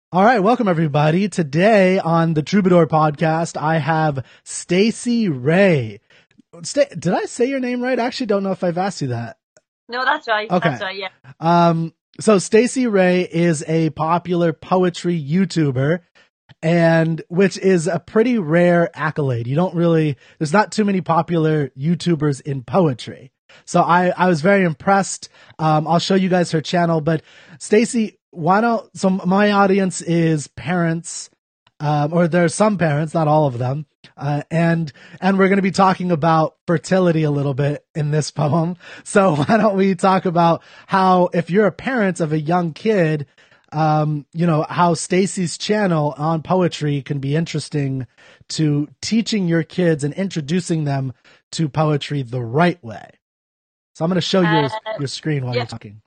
All right, welcome everybody. Today on the Troubadour podcast, I have Stacey Ray. Did I say your name right? I actually don't know if I've asked you that. No, that's right. Okay. That's right, yeah. So Stacey Ray is a popular poetry YouTuber, and which is a pretty rare accolade. There's not too many popular YouTubers in poetry. So I was very impressed. I'll show you guys her channel, but Stacey, so my audience is parents, or there's some parents, not all of them. And we're going to be talking about fertility a little bit in this poem. So why don't we talk about how, if you're a parent of a young kid, how Stacey's channel on poetry can be interesting to teaching your kids and introducing them to poetry the right way. So I'm going to show you your screen while you're talking.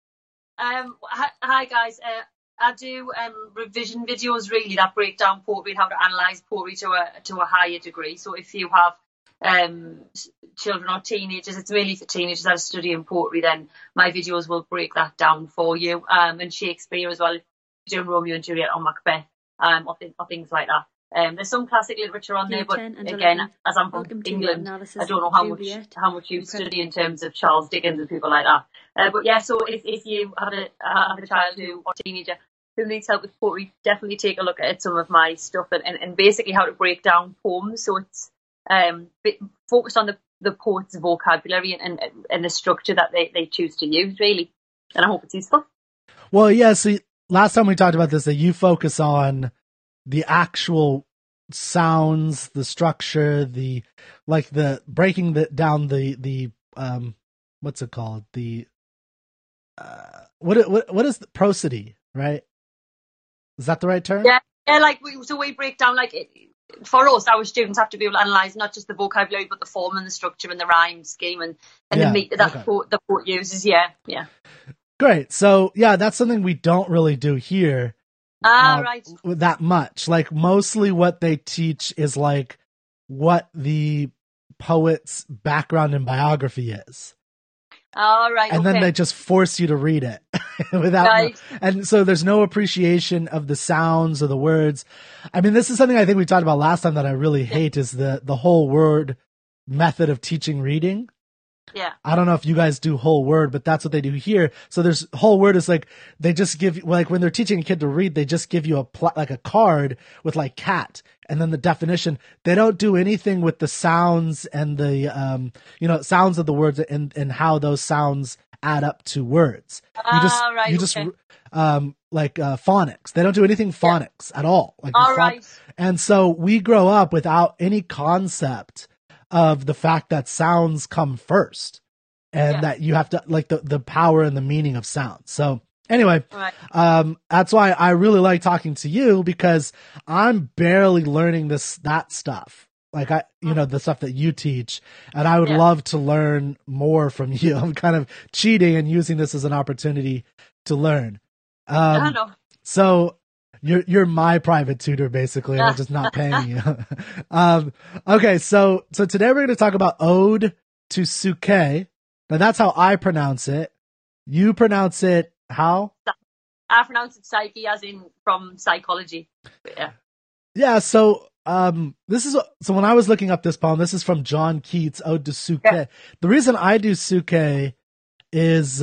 Hi guys. I do revision videos really that break down poetry and how to analyse poetry to a higher degree. So if you have children or teenagers, it's mainly for teenagers that are studying poetry, then my videos will break that down for you. And Shakespeare as well, doing Romeo and Juliet or Macbeth, or things like that. There's some classic literature on there, but again, as I'm from England, I don't know how much you study in terms of Charles Dickens and people like that. But yeah, so if you have a child or teenager who needs help with poetry, definitely take a look at some of my stuff and basically how to break down poems. So it's focused on the poet's vocabulary and the structure that they choose to use, really. And I hope it's useful. Well, yeah, so last time we talked about this, that you focus on the actual sounds, the structure, the breaking down the what's it called? The what is the prosody, right? Is that the right term? Yeah, we break down for us, our students have to be able to analyse not just the vocabulary but the form and the structure and the rhyme scheme and the meter that the poet uses. Yeah. Great. So yeah, that's something we don't really do here. Right. That much. Like mostly what they teach is like what the poet's background and biography is. Right. And then they just force you to read it and so there's no appreciation of the sounds or the words. I mean, this is something I think we talked about last time that I really hate is the whole word method of teaching reading. Yeah. I don't know if you guys do whole word, but that's what they do here. So there's whole word is like, they just give you, like when they're teaching a kid to read, they just give you a card with like cat and then the definition. They don't do anything with the sounds and the, sounds of the words and how those sounds add up to words. Phonics. They don't do anything phonics at all. And so we grow up without any concept of the fact that sounds come first and that you have to like the power and the meaning of sound. So anyway, that's why I really like talking to you, because I'm barely learning that stuff. Like the stuff that you teach, and I would love to learn more from you. I'm kind of cheating and using this as an opportunity to learn. I know. So you're my private tutor, basically, and I'm just not paying you. Okay, so today we're going to talk about Ode to Suke. Now that's how I pronounce it. You pronounce it how? I pronounce it psyche, as in from psychology. Yeah. Yeah. So when I was looking up this poem, this is from John Keats, Ode to Suke. Yeah. The reason I do Suke is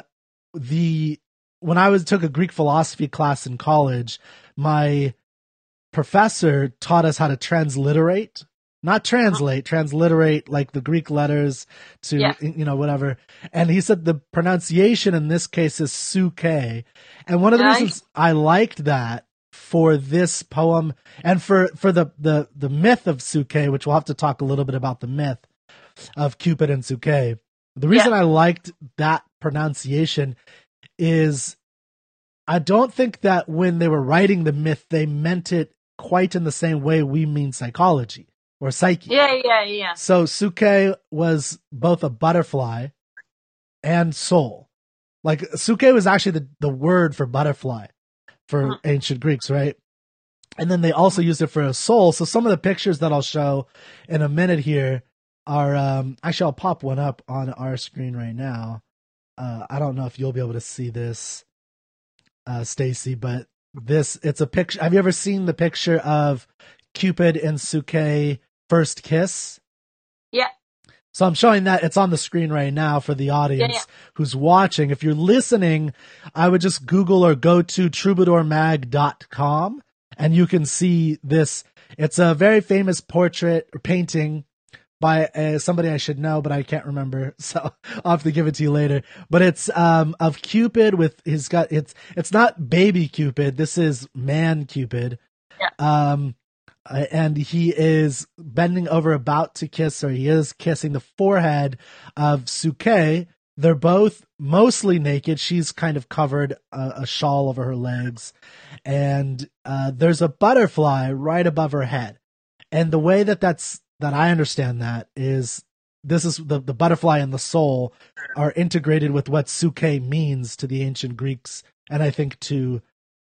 when I took a Greek philosophy class in college, my professor taught us how to transliterate, not translate, transliterate like the Greek letters to, whatever. And he said the pronunciation in this case is Suke. And one of the reasons I liked that for this poem and for the myth of Suke, which we'll have to talk a little bit about the myth of Cupid and Suke. The reason I liked that pronunciation is I don't think that when they were writing the myth, they meant it quite in the same way we mean psychology or psyche. Yeah. So Suke was both a butterfly and soul. Like Suke was actually the word for butterfly for ancient Greeks, right? And then they also used it for a soul. So some of the pictures that I'll show in a minute here are, actually I'll pop one up on our screen right now. I don't know if you'll be able to see this, Stacey, but it's a picture. Have you ever seen the picture of Cupid and Suke first kiss? Yeah. So I'm showing that. It's on the screen right now for the audience who's watching. If you're listening, I would just Google or go to troubadourmag.com and you can see this. It's a very famous portrait or painting by somebody I should know, but I can't remember. So I'll have to give it to you later. But it's of Cupid with it's not baby Cupid. This is man Cupid. Yeah. And he is bending over about to kiss her. He is kissing the forehead of Suke. They're both mostly naked. She's kind of covered a shawl over her legs. And there's a butterfly right above her head. And the way that I understand that is this is the butterfly and the soul are integrated with what Suke means to the ancient Greeks. And I think to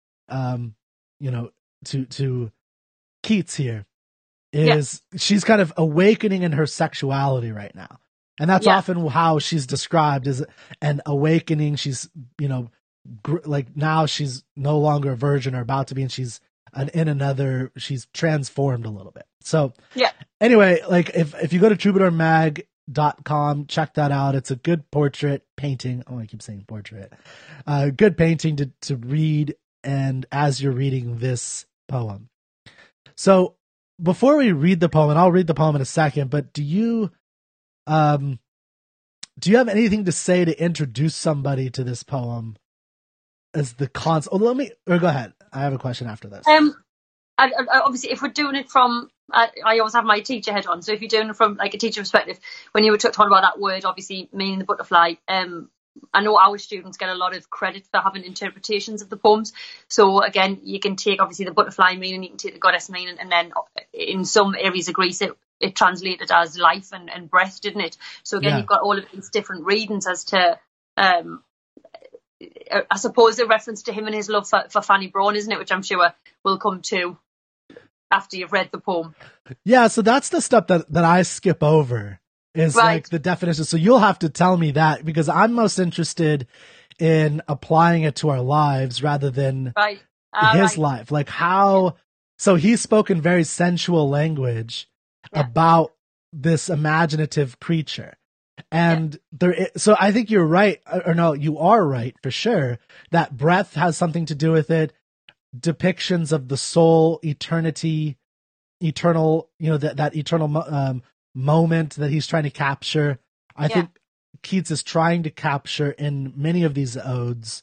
Keats here is she's kind of awakening in her sexuality right now. And that's often how she's described as an awakening. She's, like now she's no longer a virgin or about to be, and she's she's transformed a little bit. So anyway, like if you go to troubadourmag.com, check that out. It's a good portrait painting. Oh, I keep saying portrait. Good painting to read. And as you're reading this poem. So before we read the poem, and I'll read the poem in a second, but do you have anything to say to introduce somebody to this poem as the concept? Oh, go ahead. I have a question after this. I obviously, if we're doing it from, I always have my teacher head on. So if you're doing it from like a teacher perspective, when you were talking about that word, obviously meaning the butterfly, I know our students get a lot of credit for having interpretations of the poems. So again, you can take obviously the butterfly meaning, you can take the goddess meaning, and then in some areas of Greece it translated as life and breath, didn't it? So again, you've got all of these different readings as to, I suppose the reference to him and his love for Fanny Brawne, isn't it? Which I'm sure we'll come to after you've read the poem. Yeah, so that's the stuff that I skip over. Is like the definition. So you'll have to tell me that because I'm most interested in applying it to our lives rather than his life. Like how, so he's spoken very sensual language about this imaginative creature. And so I think you're right, or no, you are right for sure that breath has something to do with it. Depictions of the soul, eternity, eternal, that eternal, moment that he's trying to capture. I think Keats is trying to capture in many of these odes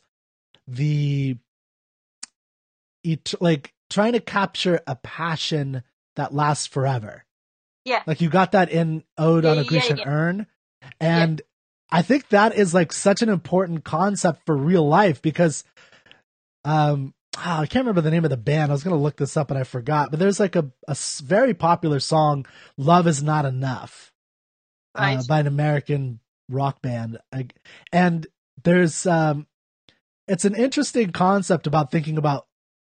trying to capture a passion that lasts forever. Yeah. Like you got that in Ode on a Grecian Urn. And I think that is like such an important concept for real life because I can't remember the name of the band. I was going to look this up and I forgot. But there's like a very popular song, Love Is Not Enough, by an American rock band. And there's, it's an interesting concept about thinking about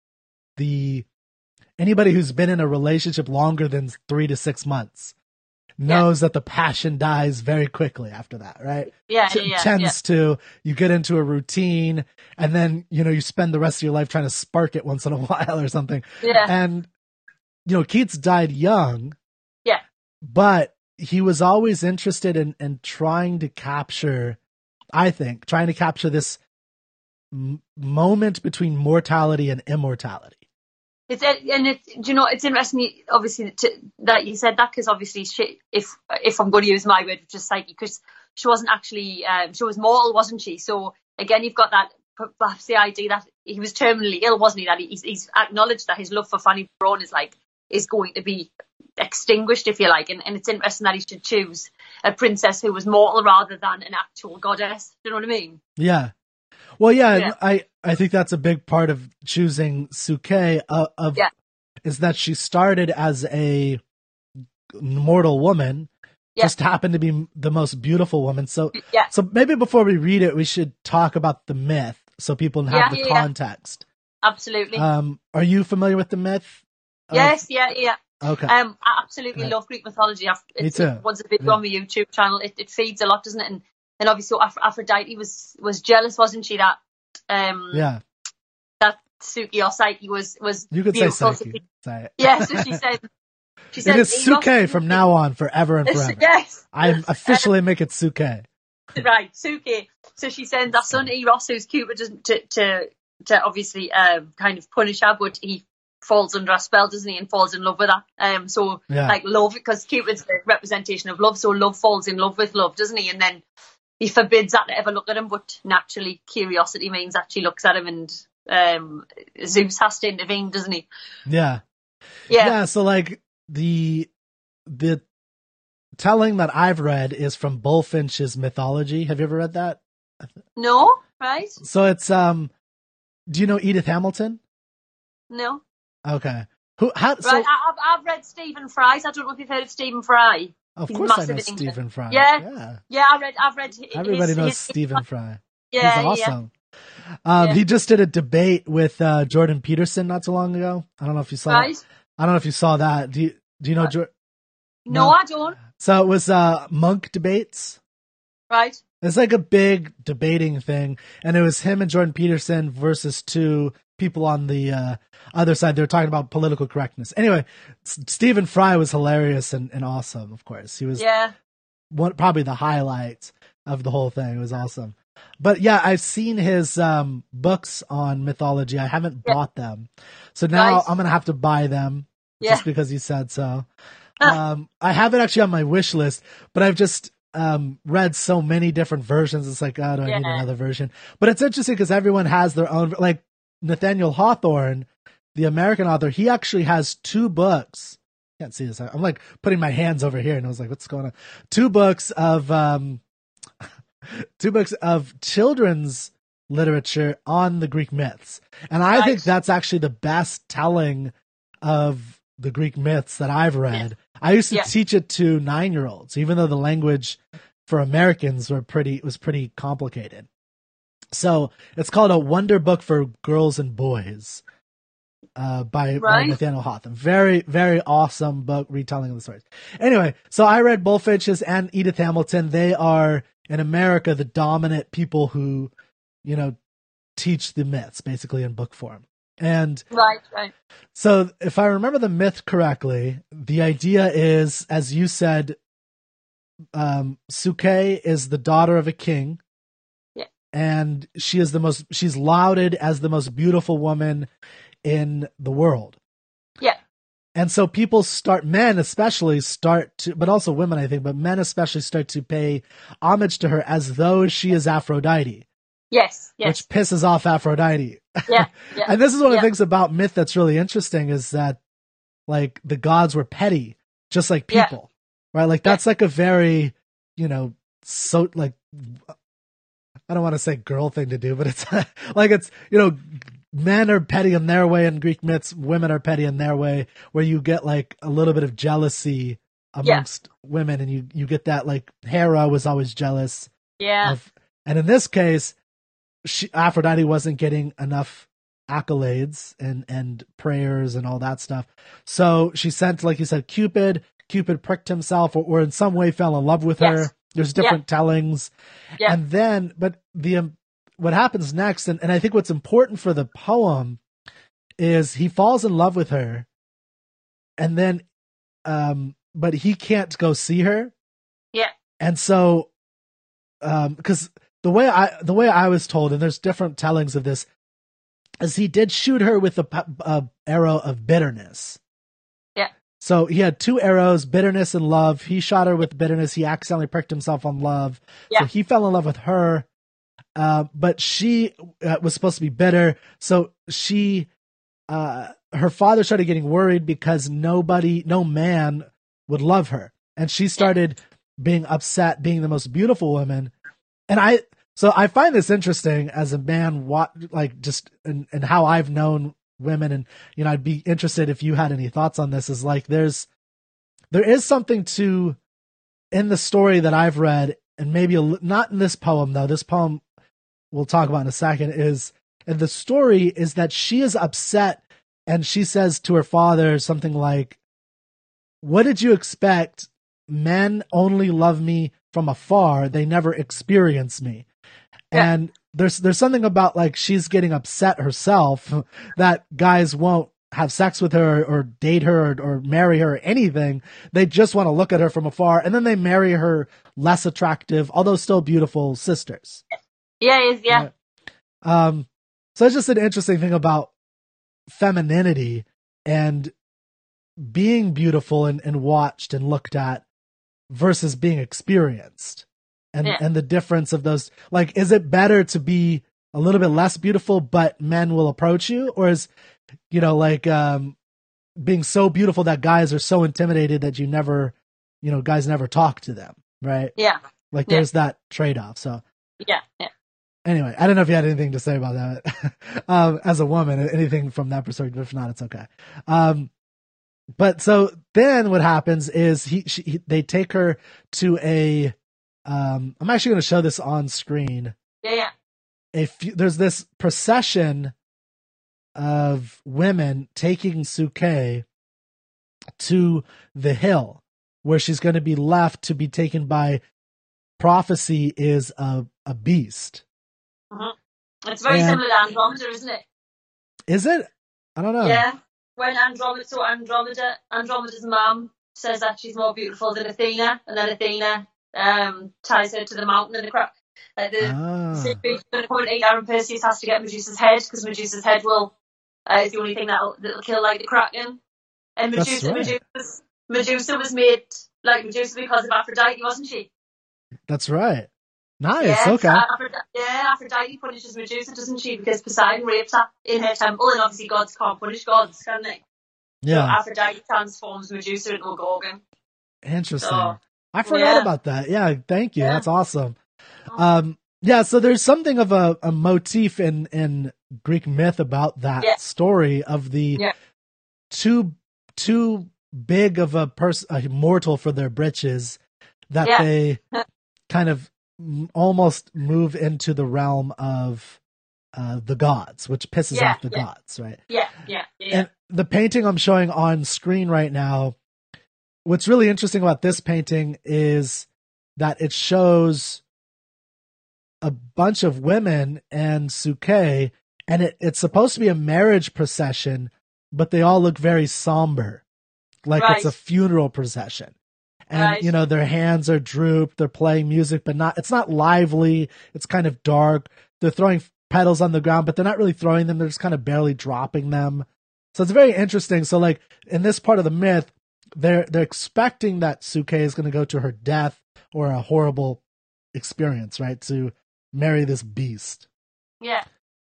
anybody who's been in a relationship longer than 3 to 6 months knows that the passion dies very quickly after that, right? Tends to, you get into a routine and then, you spend the rest of your life trying to spark it once in a while or something. Yeah. And, Keats died young. Yeah. But he was always interested in trying to capture, I think, this moment between mortality and immortality. It's interesting, obviously, that you said that because obviously, if I'm going to use my word, which is Psyche, because she wasn't actually, she was mortal, wasn't she? So again, you've got that perhaps the idea that he was terminally ill, wasn't he? That he's acknowledged that his love for Fanny Brawne is going to be extinguished, if you like, and it's interesting that he should choose a princess who was mortal rather than an actual goddess. Do you know what I mean? Yeah. Well, I think that's a big part of choosing Suke is that she started as a mortal woman, just happened to be the most beautiful woman. So maybe before we read it, we should talk about the myth so people have the context. Absolutely. Are you familiar with the myth? Yes, yeah. Okay. I absolutely love Greek mythology. Me too. It was a video on my YouTube channel. It feeds a lot, doesn't it? And obviously Aphrodite was jealous, wasn't she? That Suki or Psyche was You could say beautiful. Psyche. Say it. Yeah, so she said it is Suke from now on, forever and forever. Yes. I'm officially make it Suke. Right, Suki. So she sends her son Eros, who's Cupid, to obviously kind of punish her, but he falls under a spell, doesn't he, and falls in love with her. Like love, because Cupid's the representation of love, so love falls in love with love, doesn't he? And then he forbids her to ever look at him, but naturally curiosity means that she looks at him, and Zeus has to intervene, doesn't he? Yeah. So like the telling that I've read is from Bullfinch's Mythology. Have you ever read that? No, right? So it's do you know Edith Hamilton? No. Okay. I've read Stephen Fry's. I don't know if you've heard of Stephen Fry. Of course I know Stephen Fry. Yeah. I've read everybody knows Stephen Fry. Yeah. He's awesome. He just did a debate with Jordan Peterson not too long ago. I don't know if you saw that. I don't know if you saw that. Do you know Jordan? No, I don't. So it was Monk Debates. Right. It's like a big debating thing, and it was him and Jordan Peterson versus two people on the other side. They were talking about political correctness. Anyway, Stephen Fry was hilarious and awesome, of course. He was probably the highlight of the whole thing. It was awesome. But yeah, I've seen his books on mythology. I haven't bought them. So now I'm going to have to buy them just because you said so. I have it actually on my wish list, but I've just read so many different versions. It's like, oh, do I need another version? But it's interesting because everyone has their own, like Nathaniel Hawthorne, the American author, he actually has 2 books. Can't see this. I'm like putting my hands over here and I was like, what's going on? 2 books of, 2 books of children's literature on the Greek myths. And I think that's actually the best telling of the Greek myths that I've read. Yeah. I used to teach it to 9-year-olds, even though the language for Americans was pretty complicated. So it's called A Wonder Book for Girls and Boys by Nathaniel Hawthorne. Very, very awesome book retelling of the stories. Anyway, so I read Bullfinch's and Edith Hamilton. They are, in America, the dominant people who, teach the myths, basically in book form. And right. So if I remember the myth correctly, the idea is, as you said, Suke is the daughter of a king. Yeah. And she's lauded as the most beautiful woman in the world. Yeah. And so men especially but also women, I think, but men especially start to pay homage to her as though she is Aphrodite. Yes. Which pisses off Aphrodite. Yeah. And this is one of the things about myth that's really interesting is that, like, the gods were petty, just like people, right? Like, that's like a very, so, like, I don't want to say girl thing to do, but it's like, it's, men are petty in their way in Greek myths, women are petty in their way, where you get, like, a little bit of jealousy amongst women, and you get that, like, Hera was always jealous. Yeah. And in this case, Aphrodite wasn't getting enough accolades and prayers and all that stuff. So she sent, like you said, Cupid. Cupid pricked himself or in some way fell in love with her. There's different tellings. Yeah. And then, but what happens next, and I think what's important for the poem is he falls in love with her and then, but he can't go see her. Yeah. And so, because the way I was told, and there's different tellings of this, is he did shoot her with a arrow of bitterness. Yeah. So he had 2 arrows, bitterness and love. He shot her with bitterness. He accidentally pricked himself on love. Yeah. So he fell in love with her. But she was supposed to be bitter. So her father started getting worried because no man would love her. And she started being upset, being the most beautiful woman. And I find this interesting as a man, just and how I've known women, and I'd be interested if you had any thoughts on this. Is like there is something to in the story that I've read, and maybe not in this poem though. This poem we'll talk about in a second and the story is that she is upset, and she says to her father something like, "What did you expect? Men only love me from afar; they never experience me." Yeah. And there's something about like she's getting upset herself that guys won't have sex with her or date her or marry her or anything. They just want to look at her from afar, and then they marry her less attractive, although still beautiful sisters. Yeah. So it's just an interesting thing about femininity and being beautiful and watched and looked at versus being experienced, and the difference of those. Like, is it better to be a little bit less beautiful but men will approach you, or is, you know, like being so beautiful that guys are so intimidated that you never, you know, guys never talk to them, right? Yeah. Like there's that trade-off. So yeah. Anyway, I don't know if you had anything to say about that as a woman, anything from that perspective. If not, it's okay. But so then what happens is they take her to a, I'm actually going to show this on screen. Yeah. There's this procession of women taking Suke to the hill where she's going to be left to be taken by prophecy is a beast. Mm-hmm. It's very similar to Andromeda, isn't it? Is it? I don't know. Yeah. When Andromeda's mom says that she's more beautiful than Athena, and then Athena ties her to the mountain in the crack. The going to come and eat her, and Perseus has to get Medusa's head, because Medusa's head is the only thing that'll kill like the Kraken. And Medusa was made like Medusa because of Aphrodite, wasn't she? That's right. Nice. Okay. Aphrodite punishes Medusa, doesn't she? Because Poseidon rapes her in her temple, and obviously gods can't punish gods, can they? Yeah. So Aphrodite transforms Medusa into a Gorgon. Interesting. So, I forgot about that. Yeah, thank you. Yeah. That's awesome. So there's something of a motif in Greek myth about that story of the too big of a mortal for their britches, that they kind of almost move into the realm of the gods, which pisses off the gods, right? Yeah. And the painting I'm showing on screen right now, what's really interesting about this painting is that it shows a bunch of women and Suke, and it's supposed to be a marriage procession, but they all look very somber, like it's a funeral procession. And, you know, their hands are drooped, they're playing music, but it's not lively. It's kind of dark. They're throwing petals on the ground, but they're not really throwing them. They're just kind of barely dropping them. So it's very interesting. So like in this part of the myth, they're expecting that Suke is going to go to her death or a horrible experience, right? To marry this beast. Yeah.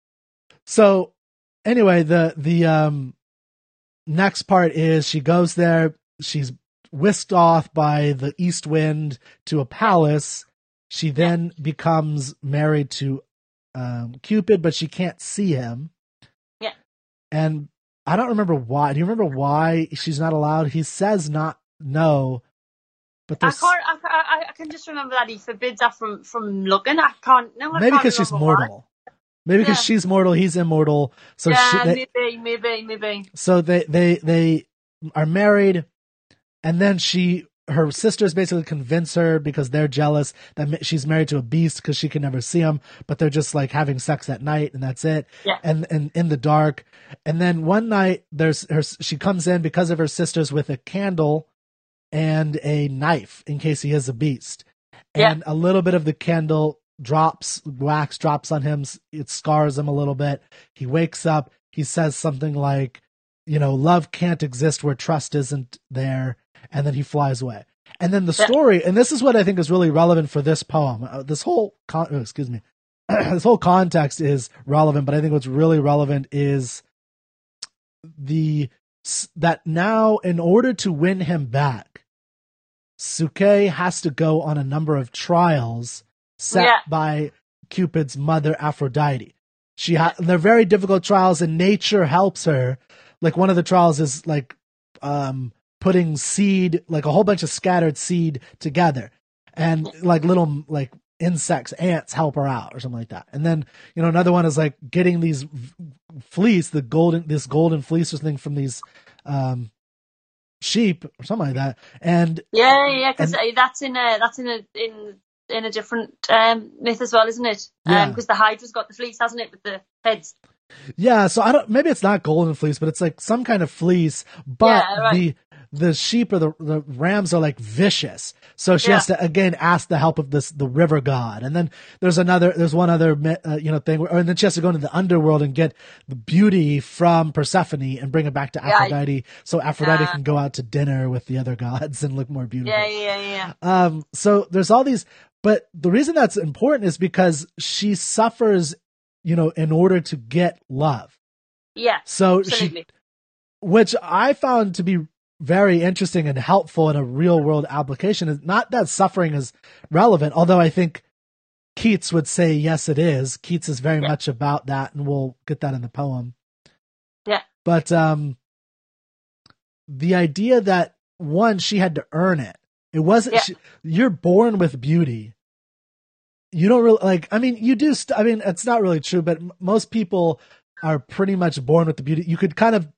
So anyway, the next part is she goes there. She's whisked off by the east wind to a palace. She then becomes married to Cupid, but she can't see him. Yeah. And I don't remember why. Do you remember why she's not allowed? He says no. But I can just remember that he forbids her from looking. I can't. No, maybe because she's mortal. Why. Maybe because she's mortal, he's immortal. So maybe. So they are married. And then her sisters basically convince her, because they're jealous, that she's married to a beast because she can never see him, but they're just like having sex at night and that's it. Yeah. And in the dark. And then one night she comes in because of her sisters with a candle and a knife in case he is a beast. And a little bit of the candle wax drops on him. It scars him a little bit. He wakes up. He says something like, you know, love can't exist where trust isn't there. And then he flies away. And then the story, and this is what I think is really relevant for this poem. This whole this whole context is relevant, but I think what's really relevant is that now, in order to win him back, Suke has to go on a number of trials set by Cupid's mother, Aphrodite. They're very difficult trials, and nature helps her. Like one of the trials is like putting seed, like a whole bunch of scattered seed together, and like little like insects, ants help her out or something like that. And then, you know, another one is like getting these fleece, this golden fleece or something from these sheep or something like that. And because that's in in a different myth as well, isn't it? Yeah. Because the Hydra's got the fleece, hasn't it, with the heads? Yeah, so I don't. Maybe it's not golden fleece, but it's like some kind of fleece. But Yeah, right. the sheep or the rams are like vicious. So she has to again ask the help of the river god. And then there's one other thing, and then she has to go into the underworld and get the beauty from Persephone and bring it back to Aphrodite, so Aphrodite can go out to dinner with the other gods and look more beautiful. Yeah. So there's all these, but the reason that's important is because she suffers, in order to get love. Yeah. So absolutely. which I found to be very interesting and helpful in a real world application, is not that suffering is relevant, although I think Keats would say, yes, it is. Keats is very much about that, and we'll get that in the poem. Yeah. But, the idea that one, she had to earn it. It wasn't, you're born with beauty. You don't really you do. It's not really true, but most people are pretty much born with the beauty. You could kind of,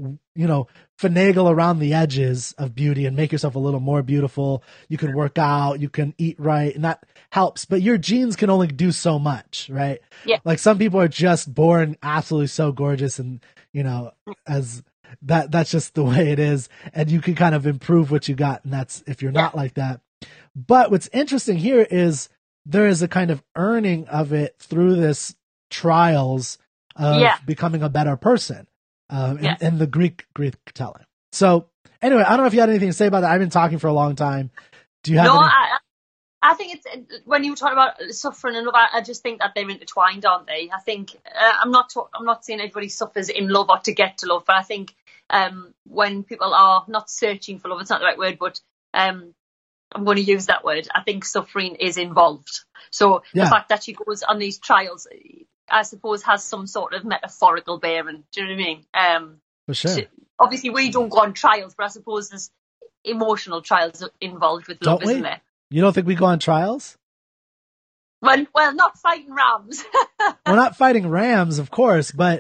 finagle around the edges of beauty and make yourself a little more beautiful. You can work out, you can eat right, and that helps. But your genes can only do so much, right? Yeah. Like some people are just born absolutely so gorgeous, and as that's just the way it is. And you can kind of improve what you got, and that's if you're not like that. But what's interesting here is there is a kind of earning of it through this trials of becoming a better person, in the Greek telling. So anyway, I don't know if you had anything to say about that. I've been talking for a long time. Do you have any? I think it's when you were talking about suffering and love, I just think that they're intertwined, aren't they? I think I'm not saying everybody suffers in love or to get to love, but I think when people are not searching for love, it's not the right word, but I'm going to use that word. I think suffering is involved. So the fact that she goes on these trials, I suppose, has some sort of metaphorical bearing. Do you know what I mean? For sure. Obviously, we don't go on trials, but I suppose there's emotional trials involved with love, isn't there? You don't think we go on trials? Well, not fighting rams. We're not fighting rams, of course, but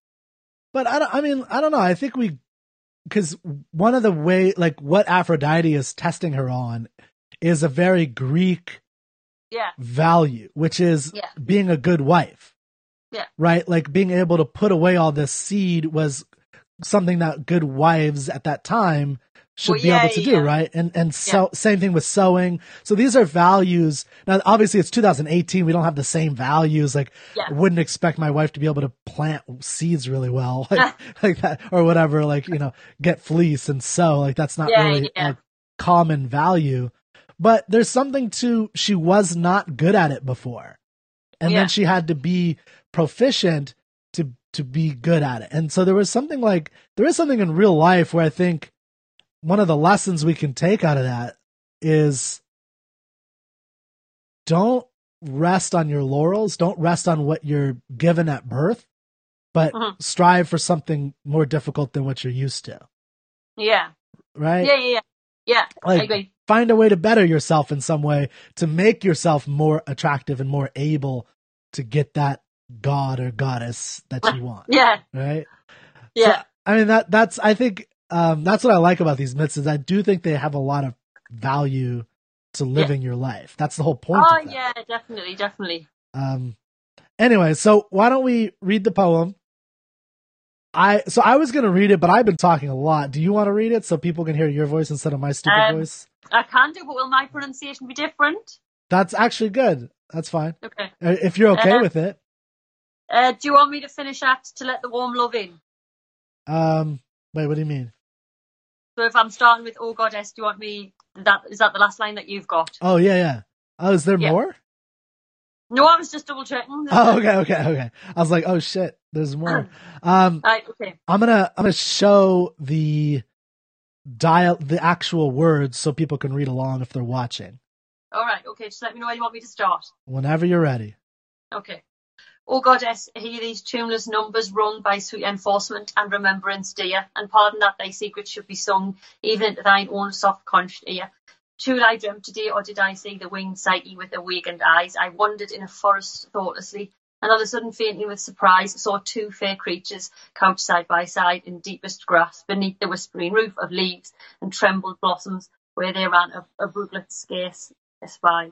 I don't know. I think because one of the what Aphrodite is testing her on is a very Greek value, which is being a good wife. Yeah. Right? Like being able to put away all this seed was something that good wives at that time should be able to do, right? And so same thing with sewing. So these are values. Now, obviously it's 2018. We don't have the same values. I wouldn't expect my wife to be able to plant seeds really well, like that, or whatever, get fleece and sew. That's not really a common value, but there's something she was not good at it before. And then she had to be proficient to be good at it. And so there is something in real life where I think one of the lessons we can take out of that is don't rest on your laurels. Don't rest on what you're given at birth, but strive for something more difficult than what you're used to. Yeah. Right? Yeah. I agree. Find a way to better yourself in some way to make yourself more attractive and more able to get that god or goddess that you want. Yeah. Right? Yeah. So, I mean, that's I think that's what I like about these myths is I do think they have a lot of value to living your life. That's the whole point. Oh, yeah, definitely. Anyway, so why don't we read the poem? I was going to read it, but I've been talking a lot. Do you want to read it so people can hear your voice instead of my stupid voice? I can do, but will my pronunciation be different? That's actually good. That's fine. Okay. If you're okay with it. Do you want me to finish at to let the warm love in? Wait, what do you mean? So if I'm starting with "Oh Goddess," do you want me? Is that the last line that you've got? Oh yeah. Oh, is there more? No, I was just double checking. Oh, okay. I was like, oh shit, there's more. Right, okay. I'm gonna show the actual words so people can read along if they're watching. All right, okay. Just let me know when you want me to start. Whenever you're ready. Okay. O Goddess, hear these tuneless numbers rung by sweet enforcement and remembrance dear, and pardon that thy secrets should be sung, even into thine own soft-conscious ear. Truly I dreamt today, or did I see the winged Psyche with awakened eyes? I wandered in a forest thoughtlessly, and on a sudden faintly with surprise, saw two fair creatures couched side by side in deepest grass, beneath the whispering roof of leaves and trembled blossoms, where they ran a brooklet scarce espied.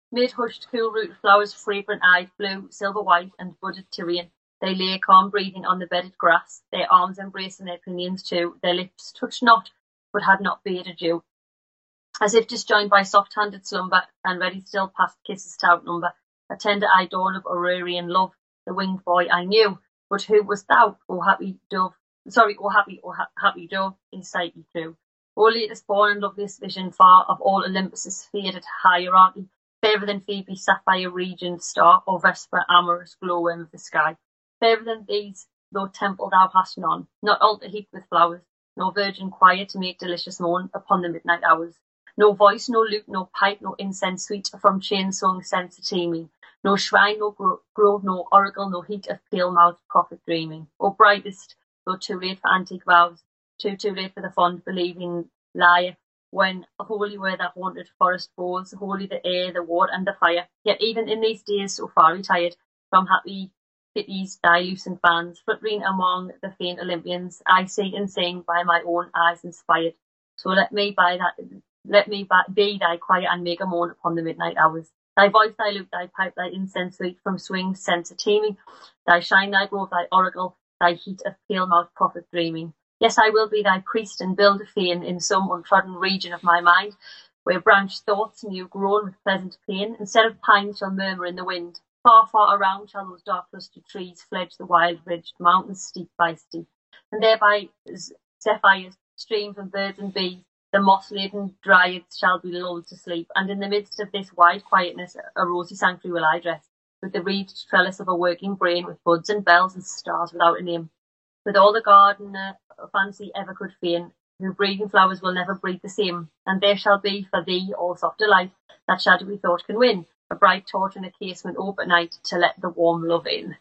Mid hushed, cool-rooted flowers, fragrant-eyed, blue, silver-white, and budded Tyrian, they lay calm breathing on the bedded grass, their arms embracing their pinions too, their lips touched not, but had not bade adieu. As if disjoined by soft-handed slumber, and ready still past kisses to outnumber, a tender-eyed dawn of Aurorian love, the winged boy I knew, but who wast thou, O happy dove? Sorry, O happy dove, in Psyche true. O latest born and loveliest vision far of all Olympus' faded hierarchy, fairer than Phoebe, sapphire region star, or Vesper, amorous glowworm of the sky. Fairer than these, though temple thou hast none, not altar heaped with flowers, nor virgin choir to make delicious moan upon the midnight hours. No voice, no lute, no pipe, no incense sweet from chain-sung censer teeming, no shrine, no grove, no oracle, no heat of pale-mouthed prophet dreaming. O brightest, though too late for antique vows, too late for the fond believing liar, when holy were the haunted forest bowls, holy the air, the water, and the fire. Yet even in these days so far retired from happy pities thy lucent bands, fluttering among the faint Olympians, I see and sing by my own eyes inspired. So let me be thy choir and make a moan upon the midnight hours. Thy voice, thy lute, thy pipe, thy incense sweet from swinged censer teeming, thy shine, thy grove, thy oracle, thy heat of pale-mouthed prophet dreaming. Yes, I will be thy priest and build a fane in some untrodden region of my mind, where branched thoughts new grown with pleasant pain, instead of pines shall murmur in the wind. Far, far around shall those dark clustered trees fledge the wild-ridged mountains steep by steep, and thereby zephyrs, streams and birds and bees, the moss-laden dryads shall be lulled to sleep, and in the midst of this wide quietness a rosy sanctuary will I dress, with the wreathed trellis of a working brain, with buds and bells and stars without a name, with all the gardener fancy ever could feign, who breathing flowers will never breathe the same, and there shall be for thee all soft delight that shadowy thought can win, a bright torch in a casement ope at night to let the warm love in.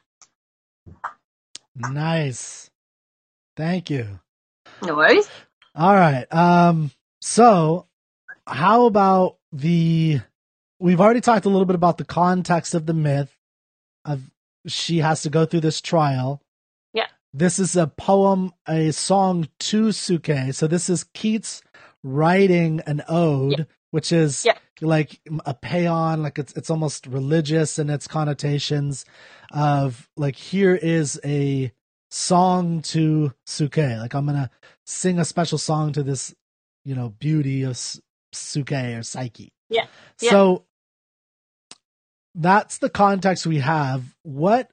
Nice. Thank you. No worries. All right. So how about we've already talked a little bit about the context of the myth of she has to go through this trial. Yeah. This is a song to Suke. So this is Keats writing an ode, which is like a paean, like it's almost religious in its connotations of like, here is a song to Suke. Like, I'm going to sing a special song to this, beauty of Suke or Psyche. Yeah. So that's the context we have. The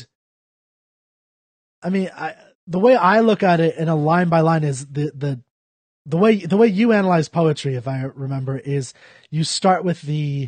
way I look at it in a line by line is the way you analyze poetry, if I remember, is you start with you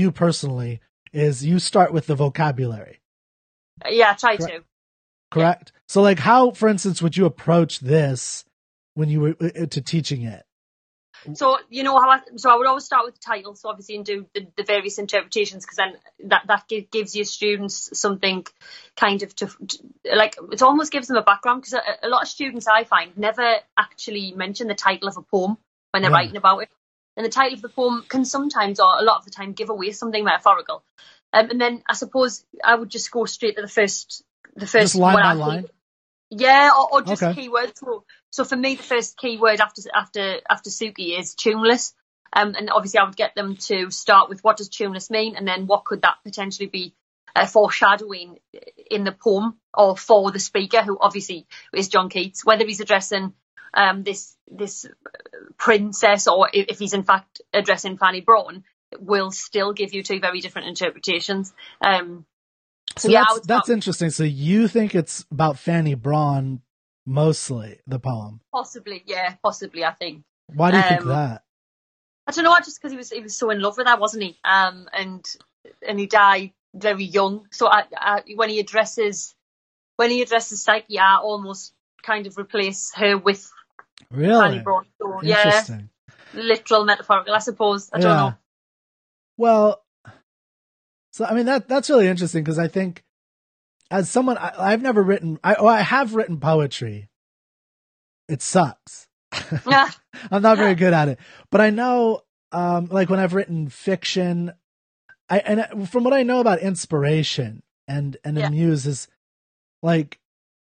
start with the vocabulary. Yeah, try to. Correct. Yeah. So like, how, for instance, would you approach this when you were to teaching it? So, I would always start with the title, so obviously, and do the various interpretations, because then that gives your students something kind of to like, it almost gives them a background, because a lot of students, I find, never actually mention the title of a poem when they're writing about it. And the title of the poem can sometimes, or a lot of the time, give away something metaphorical. And then I suppose I would just go straight to the first just line by line. Yeah, or just keywords. So for me, the first keyword after Suke is tuneless. And obviously I would get them to start with, what does tuneless mean? And then what could that potentially be foreshadowing in the poem, or for the speaker, who obviously is John Keats, whether he's addressing this princess, or if he's in fact addressing Fanny Broughton, will still give you two very different interpretations. So that's interesting. So you think it's about Fanny Broughton mostly, the poem? Possibly, I think. Why do you think that? I don't know, just because he was so in love with her, wasn't he? And he died very young. So when he addresses Psyche, I almost kind of replace her with Fanny Broughton. So, interesting. Literal, metaphorical, I suppose. I don't know. Well, so I mean that's really interesting, because I think, as someone, I've never written, I have written poetry. It sucks. I'm not very good at it, but I know, like when I've written fiction, from what I know about inspiration and a muse, is like,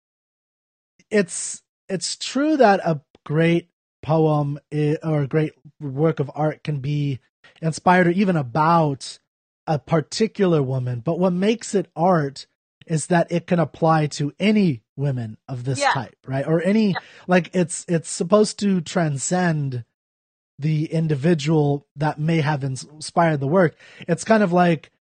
it's true that a great poem or a great work of art can be inspired, or even about a particular woman, but what makes it art is that it can apply to any women of this type, right? Or any, like it's supposed to transcend the individual that may have inspired the work. It's kind of like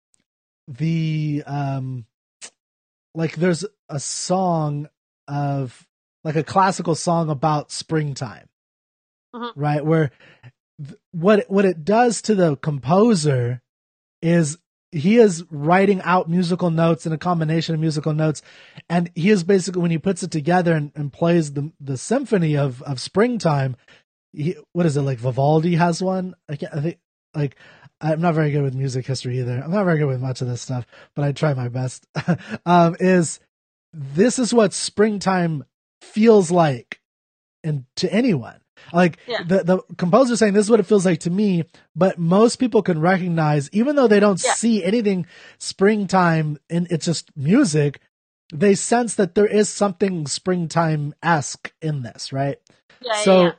like there's a song of, like a classical song about springtime, right? Where what it does to the composer is he is writing out musical notes and a combination of musical notes. And he is basically, when he puts it together and plays the symphony of springtime, what is it, like Vivaldi has one? I think, like, I'm not very good with music history either. I'm not very good with much of this stuff, but I try my best. This is what springtime feels like and to anyone. Like the composer saying this is what it feels like to me, but most people can recognize, even though they don't see anything springtime and it's just music, they sense that there is something springtime-esque in this, right? So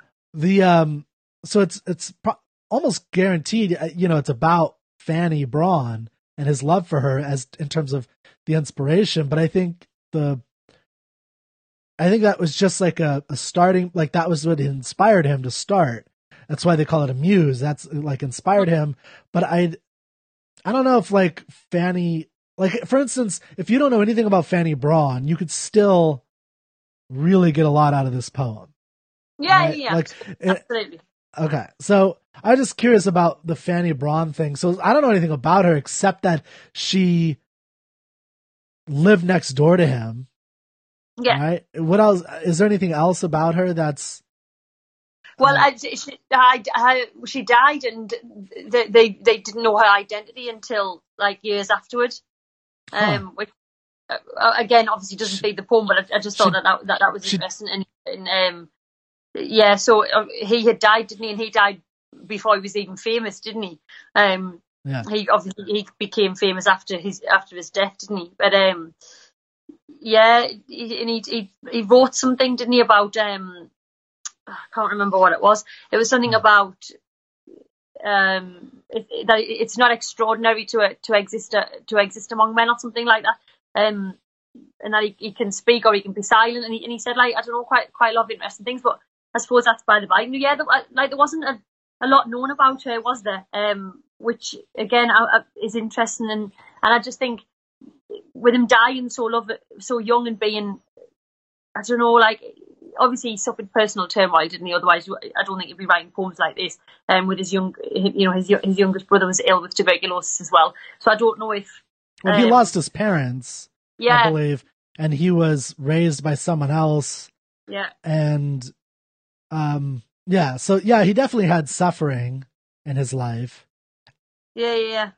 it's almost guaranteed, it's about Fanny Braun and his love for her as in terms of the inspiration. But I think that was just like a starting, like that was what inspired him to start. That's why they call it a muse. That's like inspired him. But I don't know if like Fanny, like for instance, if you don't know anything about Fanny Braun, you could still really get a lot out of this poem. Yeah, right? yeah, like, absolutely. Okay, so I'm just curious about the Fanny Braun thing. So I don't know anything about her except that she lived next door to him. Yeah. Right. What else? Is there anything else about her that's? Well, she died, and they didn't know her identity until like years afterwards. Which again, obviously doesn't feed the poem, but I just thought that was interesting. So he had died, didn't he? And he died before he was even famous, didn't he? He became famous after his death, didn't he? But he wrote something, didn't he, about I can't remember what it was. It was something about that it's not extraordinary to exist among men or something like that. And that he can speak or he can be silent. And he said, like, I don't know, quite a lot of interesting things, but I suppose that's by the by. Yeah, there wasn't a lot known about her, was there? Which again is interesting, and I just think with him dying so young and being, I don't know, like obviously he suffered personal turmoil, didn't he? Otherwise, I don't think he'd be writing poems like this. With his youngest brother was ill with tuberculosis as well, so I don't know if. Well, he lost his parents, I believe, and he was raised by someone else. Yeah, and he definitely had suffering in his life. Yeah.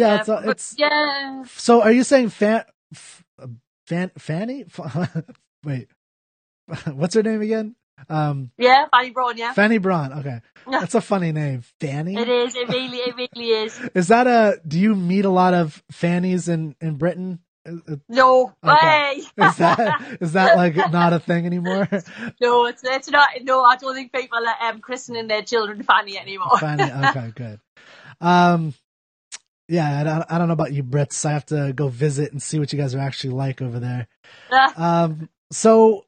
So are you saying Fanny? Wait, what's her name again? Fanny Braun. Yeah, Fanny Braun. Okay, that's a funny name, Fanny. It is. It really is. Is that do you meet a lot of Fannies in Britain? No way. Okay. Is that like not a thing anymore? No, it's not. No, I don't think people are christening their children Fanny anymore. Fanny. Okay, good. Yeah, I don't know about you Brits. I have to go visit and see what you guys are actually like over there. So,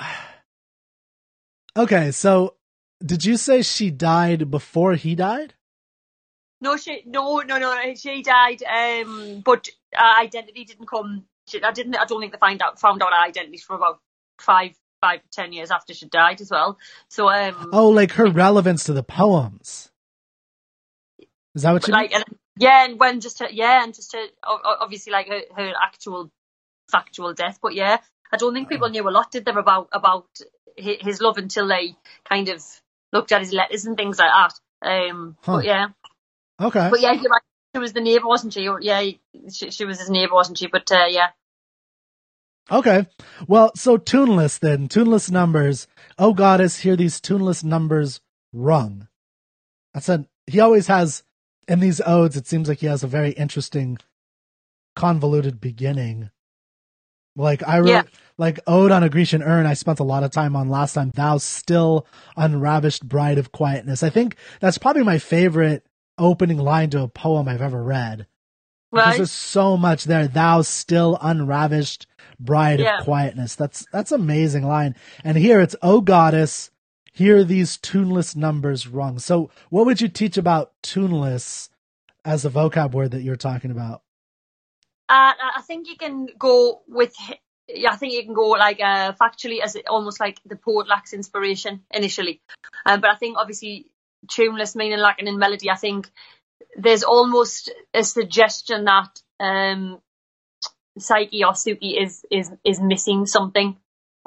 okay, so did you say she died before he died? No, she died. But identity didn't come. I don't think they found out her identity for about 5 to 10 years after she died as well. So like her relevance to the poems. Is that what you mean? And when obviously like her actual factual death. But yeah, I don't think people knew a lot, did they, about his love until they kind of looked at his letters and things like that. But yeah. Okay. But yeah, you're right. She was the neighbour, wasn't she? Yeah, she was his neighbour, wasn't she? But yeah. Okay. Well, so tuneless then. Tuneless numbers. Oh, goddess, hear these tuneless numbers rung. He always has, in these odes, it seems like he has a very interesting, convoluted beginning. Like I wrote, like Ode on a Grecian Urn, I spent a lot of time on last time. Thou still unravished bride of quietness. I think that's probably my favorite opening line to a poem I've ever read. Because Right. there's so much there. Thou still unravished bride Yeah. of quietness. That's amazing line. And here it's, "O goddess, hear these tuneless numbers rung." So what would you teach about tuneless as a vocab word that you're talking about? I think you can go with. Yeah, I think you can go like factually as almost like the poet lacks inspiration initially, but I think obviously tuneless meaning lacking in melody. I think there's almost a suggestion that Psyche or Suki is missing something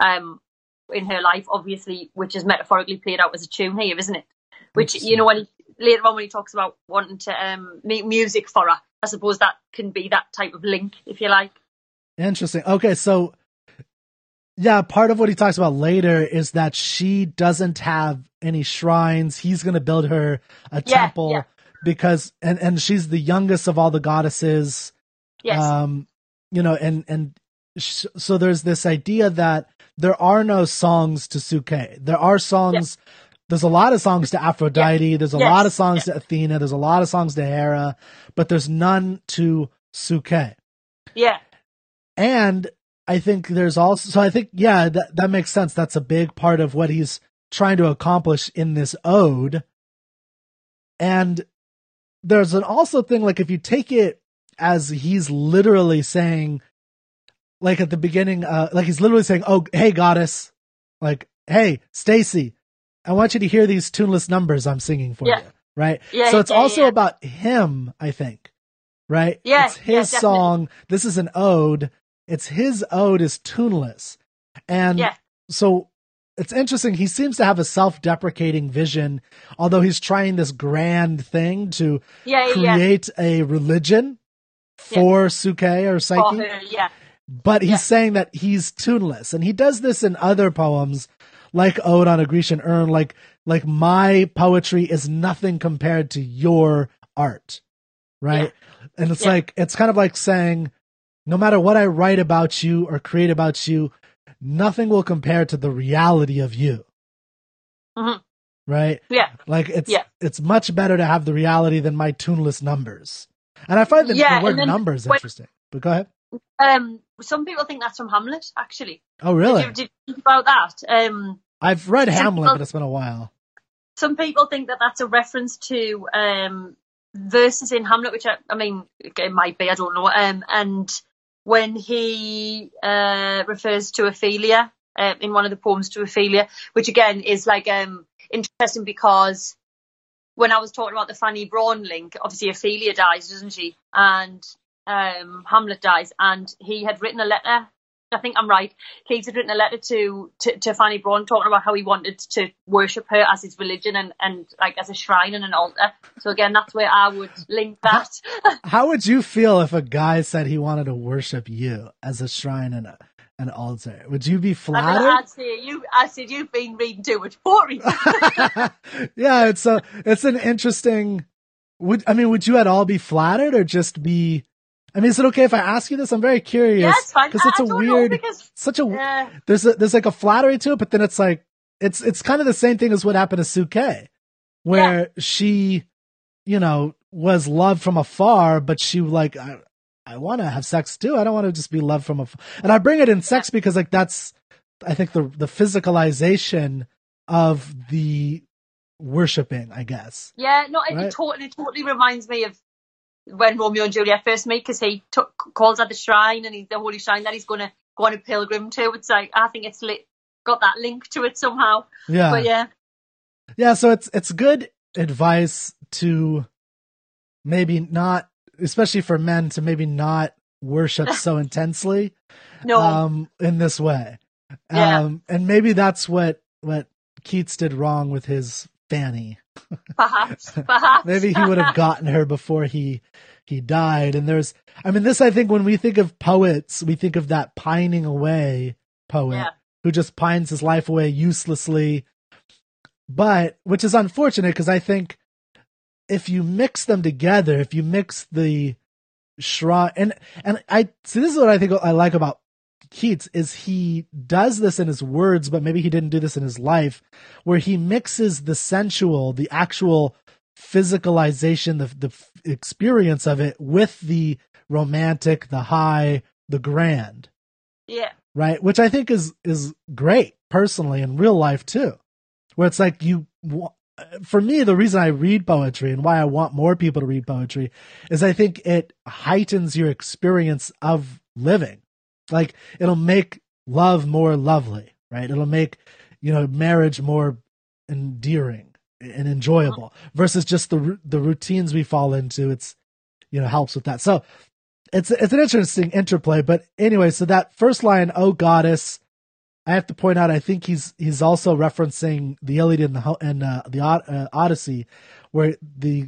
in her life, obviously, which is metaphorically played out as a tune here, isn't it? Which, you know, when later on when he talks about wanting to make music for her, I suppose that can be that type of link, if you like. Interesting. Okay, so yeah, part of what he talks about later is that she doesn't have any shrines. He's going to build her a temple because, and she's the youngest of all the goddesses. Yes. You know, so there's this idea that there are no songs to Suke. There are songs. Yeah. There's a lot of songs to Aphrodite. Yeah. There's a lot of songs to Athena. There's a lot of songs to Hera, but there's none to Suke. Yeah. And I think there's also, so I think, yeah, that makes sense. That's a big part of what he's trying to accomplish in this ode. And there's an also thing, like if you take it as he's literally saying, like at the beginning, like he's literally saying, "Oh, hey goddess, like, hey, Stacy, I want you to hear these tuneless numbers I'm singing for you." Right? Yeah, so it's also about him, I think. Right? Yeah. It's his song. This is an ode. It's his ode is tuneless. And so it's interesting. He seems to have a self-deprecating vision, although he's trying this grand thing to create a religion for Suke or Psyche. For her, but he's saying that he's tuneless. And he does this in other poems, like Ode on a Grecian Urn, like my poetry is nothing compared to your art. Right? Yeah. And it's like, it's kind of like saying, no matter what I write about you or create about you, nothing will compare to the reality of you. Mm-hmm. Right? Yeah. Like it's much better to have the reality than my tuneless numbers. And I find the word numbers interesting. But go ahead. Some people think that's from Hamlet, actually. Oh, really? Did you think about that? I've read Hamlet, but it's been a while. Some people think that that's a reference to verses in Hamlet, which I mean, it might be, I don't know. And when he refers to Ophelia in one of the poems to Ophelia, which again is like interesting because when I was talking about the Fanny Braun link, obviously Ophelia dies, doesn't she? And Hamlet dies, and he had written a letter. I think I'm right. Keats had written a letter to Fanny Braun talking about how he wanted to worship her as his religion and like as a shrine and an altar. So again, that's where I would link that. How would you feel if a guy said he wanted to worship you as a shrine and an altar? Would you be flattered? I said you've been reading too much poetry. Yeah, it's an interesting. Would you at all be flattered or just be? I mean, is it okay if I ask you this? I'm very curious. Yeah, it's fine. Because it's a weird, there's like a flattery to it, but then it's like, it's kind of the same thing as what happened to Suke, where she, you know, was loved from afar, but she like, I want to have sex too. I don't want to just be loved from afar. And I bring it in sex because like that's, I think the physicalization of the worshiping, I guess. Yeah, no, it totally reminds me of when Romeo and Juliet first meet, because he calls at the shrine and the holy shrine that he's going to go on a pilgrim to. It's like, I think it's got that link to it somehow. Yeah. But yeah. So it's good advice to maybe not, especially for men, to maybe not worship so intensely. No. In this way. Yeah. And maybe that's what Keats did wrong with his Fanny. Perhaps. Maybe he would have gotten her before he died. And this, I think when we think of poets, we think of that pining away poet who just pines his life away uselessly. But, which is unfortunate because I think if you mix them together, if you mix the shrine, and this is what I think I like about Keats is he does this in his words, but maybe he didn't do this in his life, where he mixes the sensual, the actual physicalization, the experience of it with the romantic, the high, the grand. Yeah. Right. Which I think is great personally in real life too, where it's like for me, the reason I read poetry and why I want more people to read poetry is I think it heightens your experience of living. Like it'll make love more lovely, right? It'll make, marriage more endearing and enjoyable versus just the routines we fall into. It's, helps with that. So it's an interesting interplay, but anyway, so that first line, "Oh goddess," I have to point out, I think he's also referencing the Iliad and the Odyssey, where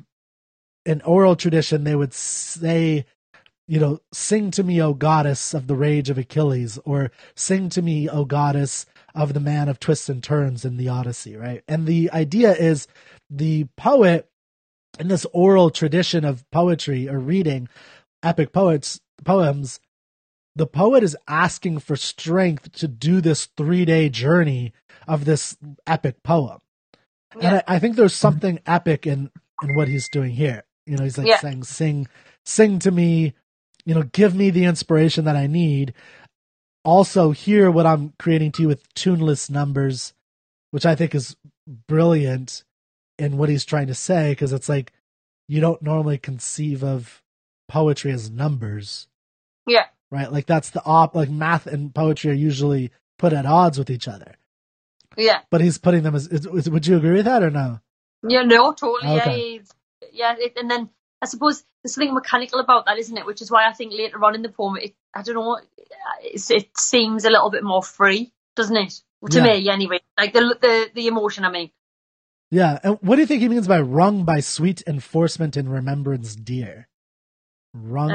in oral tradition they would say, "Sing to me, O goddess of the rage of Achilles," or "Sing to me, O goddess of the man of twists and turns" in the Odyssey, right? And the idea is the poet in this oral tradition of poetry or reading epic poems, the poet is asking for strength to do this 3-day journey of this epic poem. Yeah. And I think there's something epic in what he's doing here. He's like saying, sing to me, give me the inspiration that I need. Also hear what I'm creating to you with tuneless numbers, which I think is brilliant in what he's trying to say, because it's like you don't normally conceive of poetry as numbers. Yeah. Right? Like that's like math and poetry are usually put at odds with each other. Yeah. But he's putting them would you agree with that or no? Yeah, no, totally. Okay. And then I suppose there's something mechanical about that, isn't it? Which is why I think later on in the poem, I don't know, it seems a little bit more free, doesn't it? To me, anyway. Like the emotion, I mean. Yeah. And what do you think he means by "wrung by sweet enforcement and remembrance dear"? Wrung.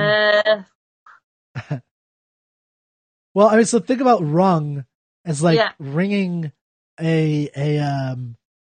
Well, I mean, so think about "wrung" as like wringing a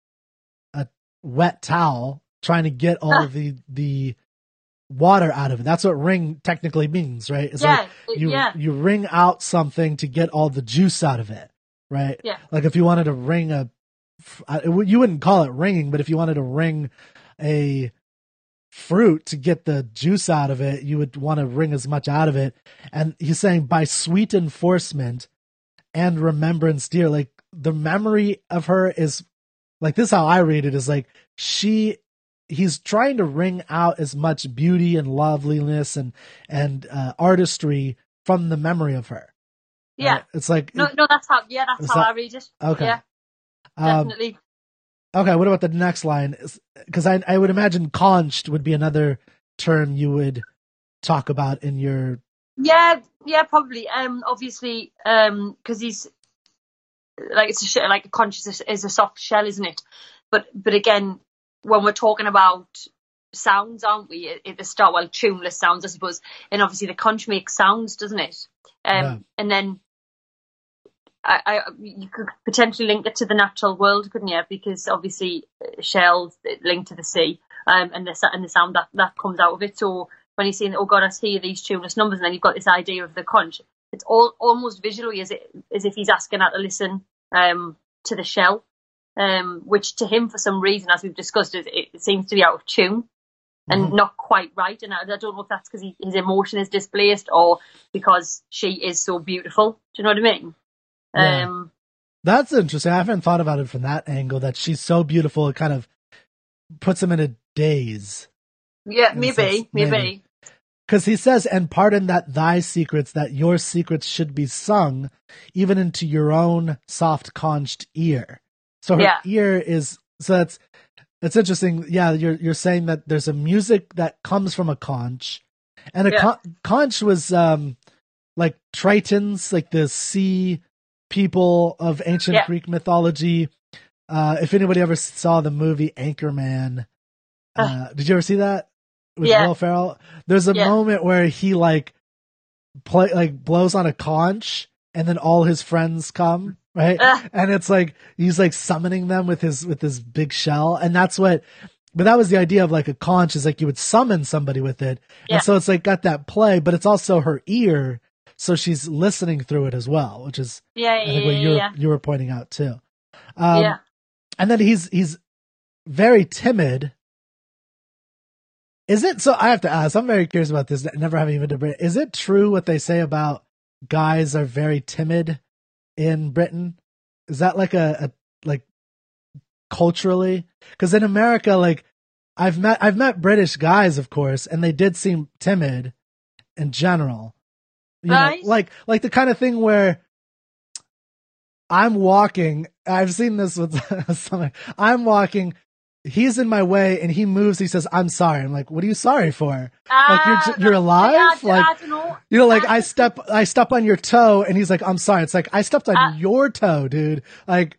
wet towel, trying to get all of the water out of it. That's what "wring" technically means, right? It's like you wring out something to get all the juice out of it, right? Yeah. Like if you wanted to wring you wouldn't call it wringing, but if you wanted to wring a fruit to get the juice out of it, you would want to wring as much out of it. And he's saying by sweet enforcement and remembrance dear, like the memory of her is like this. How I read it is like he's trying to wring out as much beauty and loveliness and artistry from the memory of her. Yeah. It's like no, that's how I read it. Okay. Yeah. Definitely. Okay, what about the next line? Because I would imagine "conched" would be another term you would talk about in your... Yeah, probably. Obviously, because he's like like a conch is a soft shell, isn't it? But again, when we're talking about sounds, aren't we? At the start, well, tuneless sounds, I suppose, and obviously the conch makes sounds, doesn't it? And then you could potentially link it to the natural world, couldn't you? Because obviously shells linked to the sea, and the sound that comes out of it. So when you're saying, "Oh God, I hear these tuneless numbers," and then you've got this idea of the conch, it's almost visually as if he's asking her to listen to the shell, which to him, for some reason, as we've discussed, it seems to be out of tune and not quite right. And I don't know if that's because his emotion is displaced or because she is so beautiful. Do you know what I mean? Yeah. That's interesting. I haven't thought about it from that angle, that she's so beautiful it kind of puts him in a daze. Yeah, maybe. Because he says, "And pardon that thy secrets, that your secrets should be sung, even into your own soft conched ear." So her ear is, so it's interesting. Yeah, you're saying that there's a music that comes from a conch, and a conch was like Tritons, like the sea people of ancient Greek mythology. If anybody ever saw the movie Anchorman, did you ever see that with Will Ferrell? There's a moment where he blows on a conch, and then all his friends come, right? And it's like he's like summoning them with his big shell, and that's what. But that was the idea of like a conch, is like you would summon somebody with it, and so it's like got that play, but it's also her ear. So she's listening through it as well, which is I think what you were pointing out too. And then he's very timid Is it, so I have to ask, I'm very curious about this, never having been to Britain. Is it true what they say about guys are very timid in Britain? Is that like a like culturally? Because in America, like I've met British guys, of course, and they did seem timid in general. You Right. know, like the kind of thing where I'm walking. I've seen this with something. I'm walking. He's in my way, and he moves. He says, "I'm sorry." I'm like, "What are you sorry for? Like you're alive? Like I don't know. you know, like I step on your toe, and he's like, "I'm sorry." It's like I stepped on your toe, dude. Like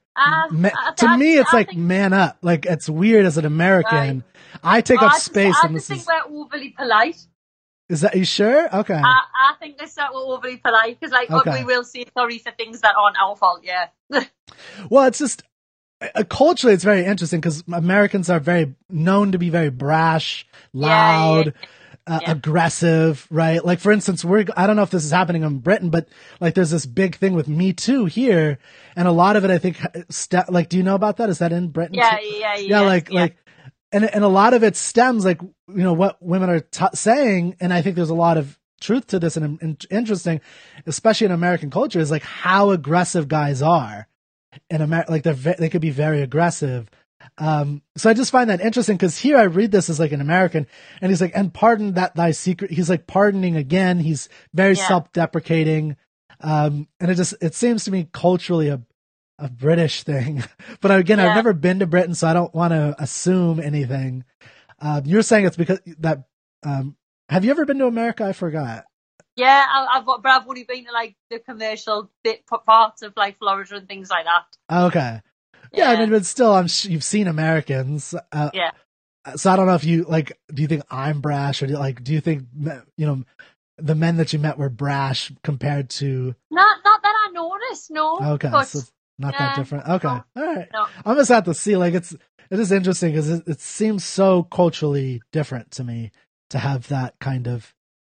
to me, it's like man up. Like it's weird as an American. Right. I take up space, I and just this think we're overly polite. is that you sure? Okay. I think this that we're overly polite because, like, Okay. we will say sorry for things that aren't our fault. Yeah. Well, it's just culturally, it's very interesting because Americans are very known to be very brash, loud, aggressive, right? Like, for instance, I don't know if this is happening in Britain, but like there's this big thing with Me Too here. And a lot of it, I think, like, do you know about that? Is that in Britain? Yeah. Like, and a lot of it stems like, you know, what women are saying. And I think there's a lot of truth to this and interesting, especially in American culture, is like how aggressive guys are. In America, like they could be very aggressive. So I just find that interesting because here I read this as like an American, and he's like, "And pardon that thy secret." He's like pardoning again. He's very self-deprecating, and it seems to me culturally a British thing. But again, I've never been to Britain, so I don't want to assume anything. You're saying it's because that. Have you ever been to America? I forgot. Yeah, I've only been to like the commercial parts of like Florida and things like that. Okay. Yeah, I mean, but still, you've seen Americans. Yeah. So I don't know if you like. Do you think I'm brash, or do you think you know the men that you met were brash compared to? Not that I noticed. No. Okay, but, so it's not that different. Okay, no, all right. No. I'm just have to see. Like, it is interesting because it seems so culturally different to me to have that kind of.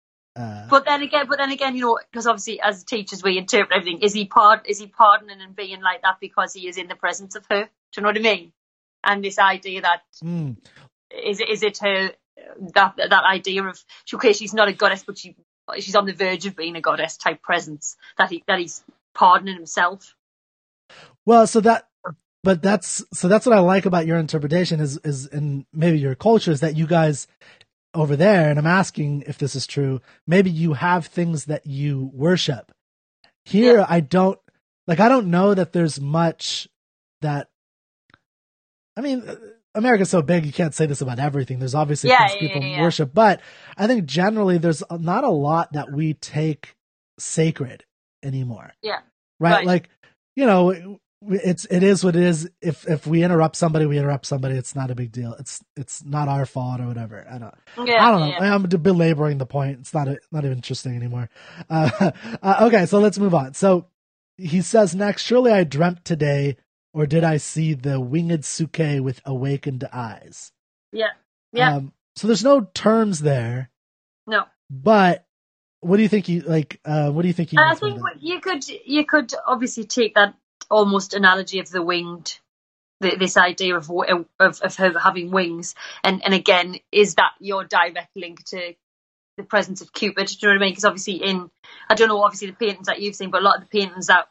But then again, you know, because obviously as teachers we interpret everything. Is he pardoning and being like that because he is in the presence of her? Do you know what I mean? And this idea that is it her that idea of okay, she's not a goddess, but she's on the verge of being a goddess type presence that he's pardoning himself. Well, that's what I like about your interpretation is and maybe your culture is that you guys over there, and I'm asking if this is true, maybe you have things that you worship. Here, I don't know that there's much that, I mean, America's so big, you can't say this about everything. There's obviously things people worship, but I think generally there's not a lot that we take sacred anymore. Yeah. Right? Like, you know, it is what it is. If we interrupt somebody, we interrupt somebody. It's not a big deal. It's not our fault or whatever. I don't know. I'm belaboring the point. It's not even interesting anymore. Okay, so let's move on. So he says next, surely I dreamt today, or did I see the winged Suke with awakened eyes? Yeah. So there's no terms there. No. But what do you think what do you think I think you could obviously take that almost analogy of the winged, this idea of her having wings, and again, is that your direct link to the presence of Cupid? Do you know what I mean? Because obviously I don't know, obviously the paintings that you've seen, but a lot of the paintings that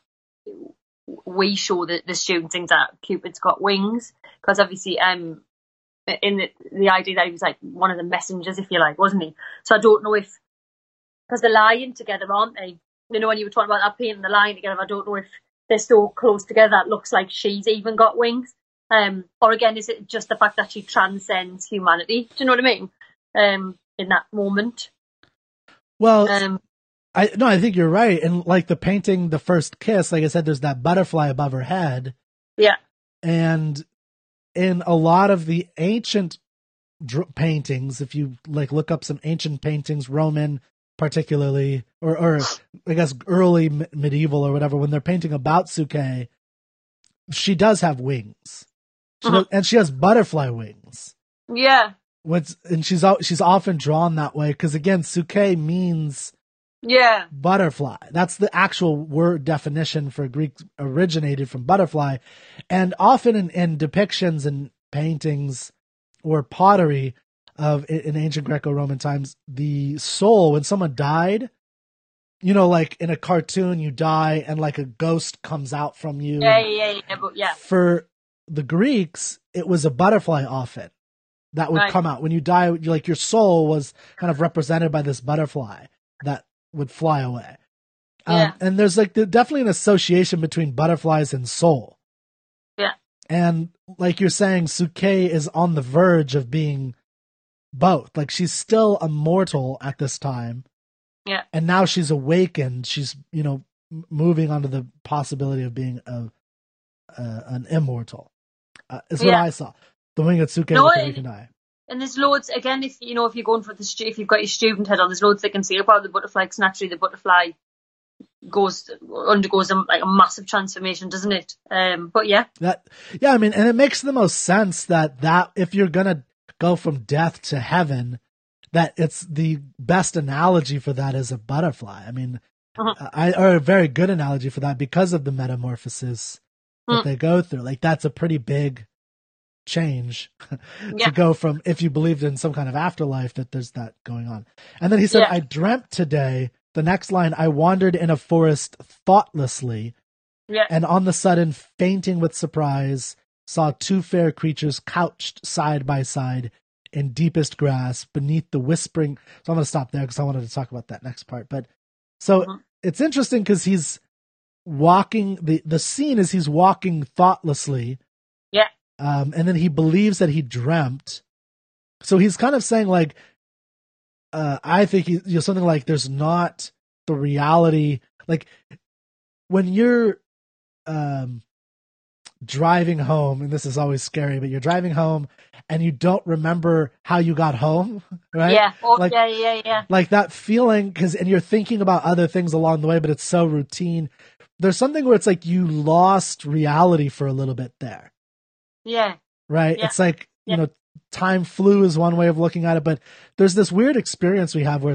we show the students think that Cupid's got wings, because obviously in the idea that he was like one of the messengers, if you like, wasn't he? So I don't know if, because they're lying together, aren't they? You know, when you were talking about that painting, they're lying together, I don't know if they're so close together that looks like she's even got wings. Or again, is it just the fact that she transcends humanity? Do you know what I mean? In that moment. Well, I think you're right. And like the painting, The First Kiss, like I said, there's that butterfly above her head. Yeah. And in a lot of the ancient paintings, if you like look up some ancient paintings, Roman particularly, or I guess early medieval or whatever, when they're painting about Suke, she does have wings. And she has butterfly wings. Yeah. And she's often drawn that way because again, Suke means butterfly. That's the actual word definition for Greek, originated from butterfly. And often in depictions and paintings or pottery, of in ancient Greco-Roman times, the soul, when someone died, you know, like in a cartoon, you die and like a ghost comes out from you. Yeah. For the Greeks, it was a butterfly often that would come out. When you die, like your soul was kind of represented by this butterfly that would fly away. And there's like definitely an association between butterflies and soul. Yeah. And like you're saying, Suke is on the verge of being both. Like she's still a mortal at this time. Yeah. And now she's awakened. She's, you know, moving onto the possibility of being an immortal. Is what I saw. The winged Suke with the awakened eye. And there's loads, again, if you're going for if you've got your student head on, there's loads they can say about the butterfly, because naturally the butterfly undergoes a massive transformation, doesn't it? But yeah. I mean, and it makes the most sense that if you're gonna go from death to heaven, that it's the best analogy for that is a butterfly. I mean, or a very good analogy for that because of the metamorphosis that they go through. Like that's a pretty big change to go from, if you believed in some kind of afterlife, that there's that going on. And then he said, I dreamt today. The next line, I wandered in a forest thoughtlessly, and on the sudden, fainting with surprise, saw two fair creatures couched side by side in deepest grass beneath the whispering. So I'm going to stop there because I wanted to talk about that next part. But so it's interesting because he's walking, the scene is he's walking thoughtlessly. Yeah. And then he believes that he dreamt. So he's kind of saying like, I think something like there's not the reality. Like when you're driving home, and this is always scary, but you're driving home and you don't remember how you got home, right? Yeah. Yeah. Like that feeling, and you're thinking about other things along the way, but it's so routine. There's something where it's like you lost reality for a little bit there. Yeah. Right? Yeah. It's like, you know, time flew is one way of looking at it, but there's this weird experience we have where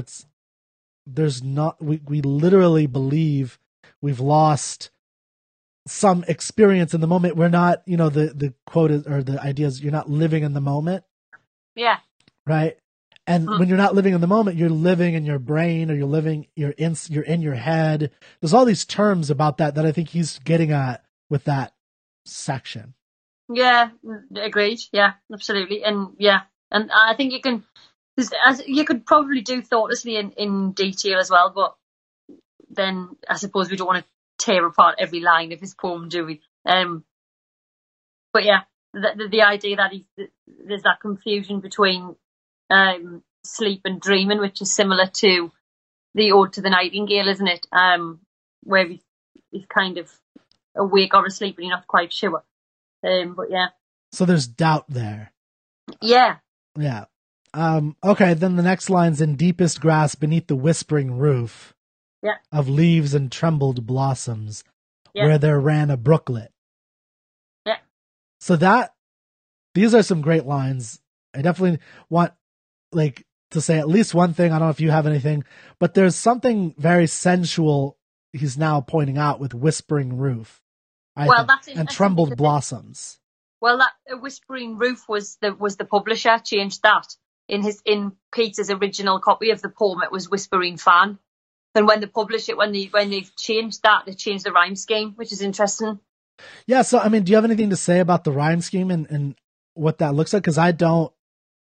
we literally believe we've lost some experience in the moment. We're not, you know, the quote is, or the idea is, you're not living in the moment. Yeah. Right. And when you're not living in the moment, you're living in your brain, or you're in your head. There's all these terms about that I think he's getting at with that section. Yeah, agreed. Yeah, absolutely. And I think you could probably do thoughtlessly in detail as well, but then I suppose we don't want to tear apart every line of his poem, do we? But yeah, the idea that there's that confusion between sleep and dreaming, which is similar to the Ode to the Nightingale, isn't it? Where he's kind of awake or asleep and you're not quite sure. But yeah. So there's doubt there. Yeah. Yeah. Okay, then the next line's in deepest grass beneath the whispering roof. Yeah. Of leaves and trembled blossoms, where there ran a brooklet. Yeah. So these are some great lines. I definitely want to say at least one thing. I don't know if you have anything, but there's something very sensual he's now pointing out with whispering roof. And trembled blossoms. Well, that Whispering Roof was the publisher changed that in Peter's original copy of the poem. It was Whispering Fan, and when they published it, when they changed that, they changed the rhyme scheme, which is interesting. Yeah. So I mean, do you have anything to say about the rhyme scheme and what that looks like? Because I don't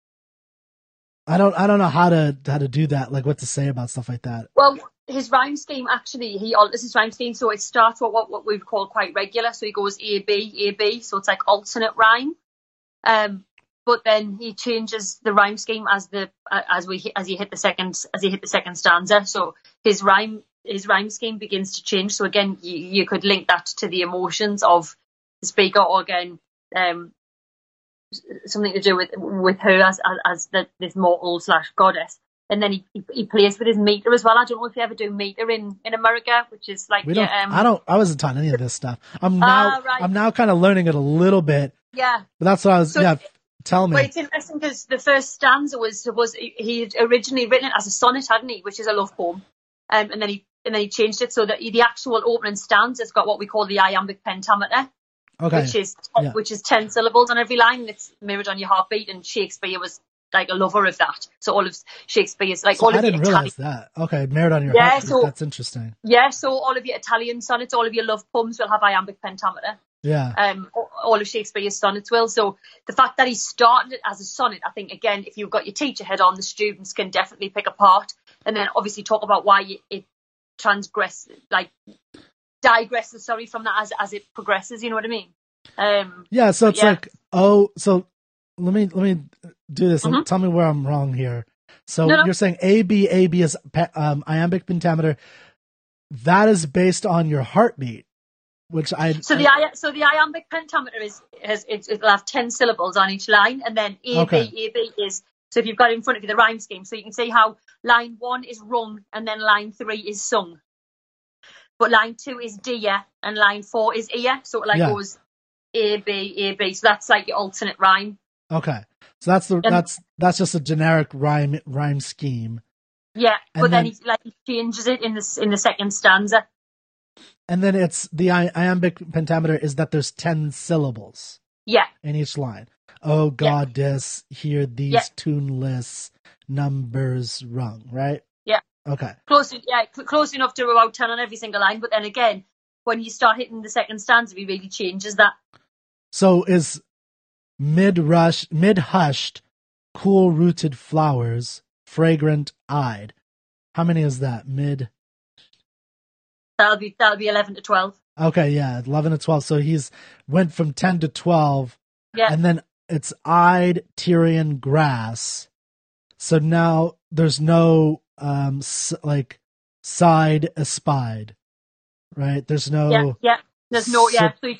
know how to do that. Like what to say about stuff like that. Well, his rhyme scheme, actually, he alters his rhyme scheme, so it starts with what we would call quite regular. So he goes A B, so it's like alternate rhyme. But then he changes the rhyme scheme as he hit the second stanza. So his rhyme scheme begins to change. So again, you could link that to the emotions of the speaker, or again, something to do with her as this mortal / goddess. And then he plays with his meter as well. I don't know if you ever do meter in America, which is like I wasn't taught any of this stuff. I'm now kind of learning it a little bit. Yeah. But that's what I was tell me. Well, it's interesting because the first stanza was he had originally written it as a sonnet, hadn't he, which is a love poem. And then he changed it so that the actual opening stanza's got what we call the iambic pentameter. Okay. Which is 10 syllables on every line, and it's mirrored on your heartbeat, and Shakespeare was like a lover of that. So all of Shakespeare's, like So all I of the didn't Italian, realize that. Okay, Merit on Your Yeah, Heart. so- That's interesting. so all of your Italian sonnets, all of your love poems will have iambic pentameter. Yeah. All of Shakespeare's sonnets will. So the fact that he started it as a sonnet, I think, again, if you've got your teacher head on, the students can definitely pick apart, and then obviously talk about why it digresses, from that as it progresses. You know what I mean? Yeah. So it's yeah. like, so let me do this. Mhm. Tell me where I'm wrong here. So No. you're saying AB is iambic pentameter. That is based on your heartbeat, which the iambic pentameter it'll have 10 syllables on each line, and then AB. Okay. AB is, so if you've got it in front of you, the rhyme scheme, so you can see how line 1 is rung and then line 3 is sung, but line 2 is dear and line 4 is ear, so it goes AB AB. So that's like your alternate rhyme. Okay, so that's just a generic rhyme scheme. Yeah, And but then he changes it in the second stanza. And then it's the iambic pentameter is that there's 10 syllables. Yeah. In each line. Oh goddess, hear these tuneless numbers rung, right? Yeah. Okay. Close enough to about 10 on every single line, but then again, when you start hitting the second stanza, he really changes that. So is mid-hushed, cool-rooted flowers, fragrant-eyed. How many is that? Mid? That'll be 11 to 12. Okay, yeah, 11 to 12. So he's went from 10 to 12. Yeah. And then it's eyed Tyrian grass. So now there's no side espied, right? There's no There's no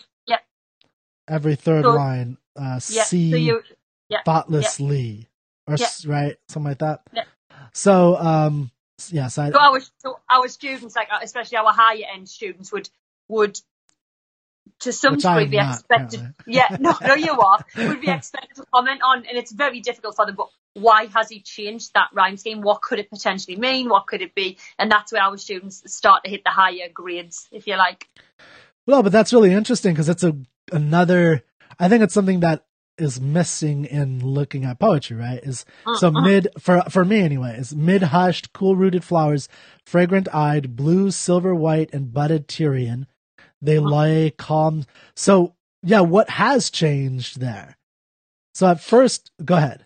every third line see thoughtlessly right, something like that. Yeah. So So our students, like especially our higher end students, would to some degree be expected. Would be expected to comment on, and it's very difficult for them. But why has he changed that rhyme scheme? What could it potentially mean? What could it be? And that's where our students start to hit the higher grades, if you like. Well, but that's really interesting because it's another. I think it's something that is missing in looking at poetry, right? For me anyway, is mid-hushed, cool-rooted flowers, fragrant-eyed, blue, silver, white, and budded Tyrian. They lay calm. So yeah, what has changed there? So at first, go ahead.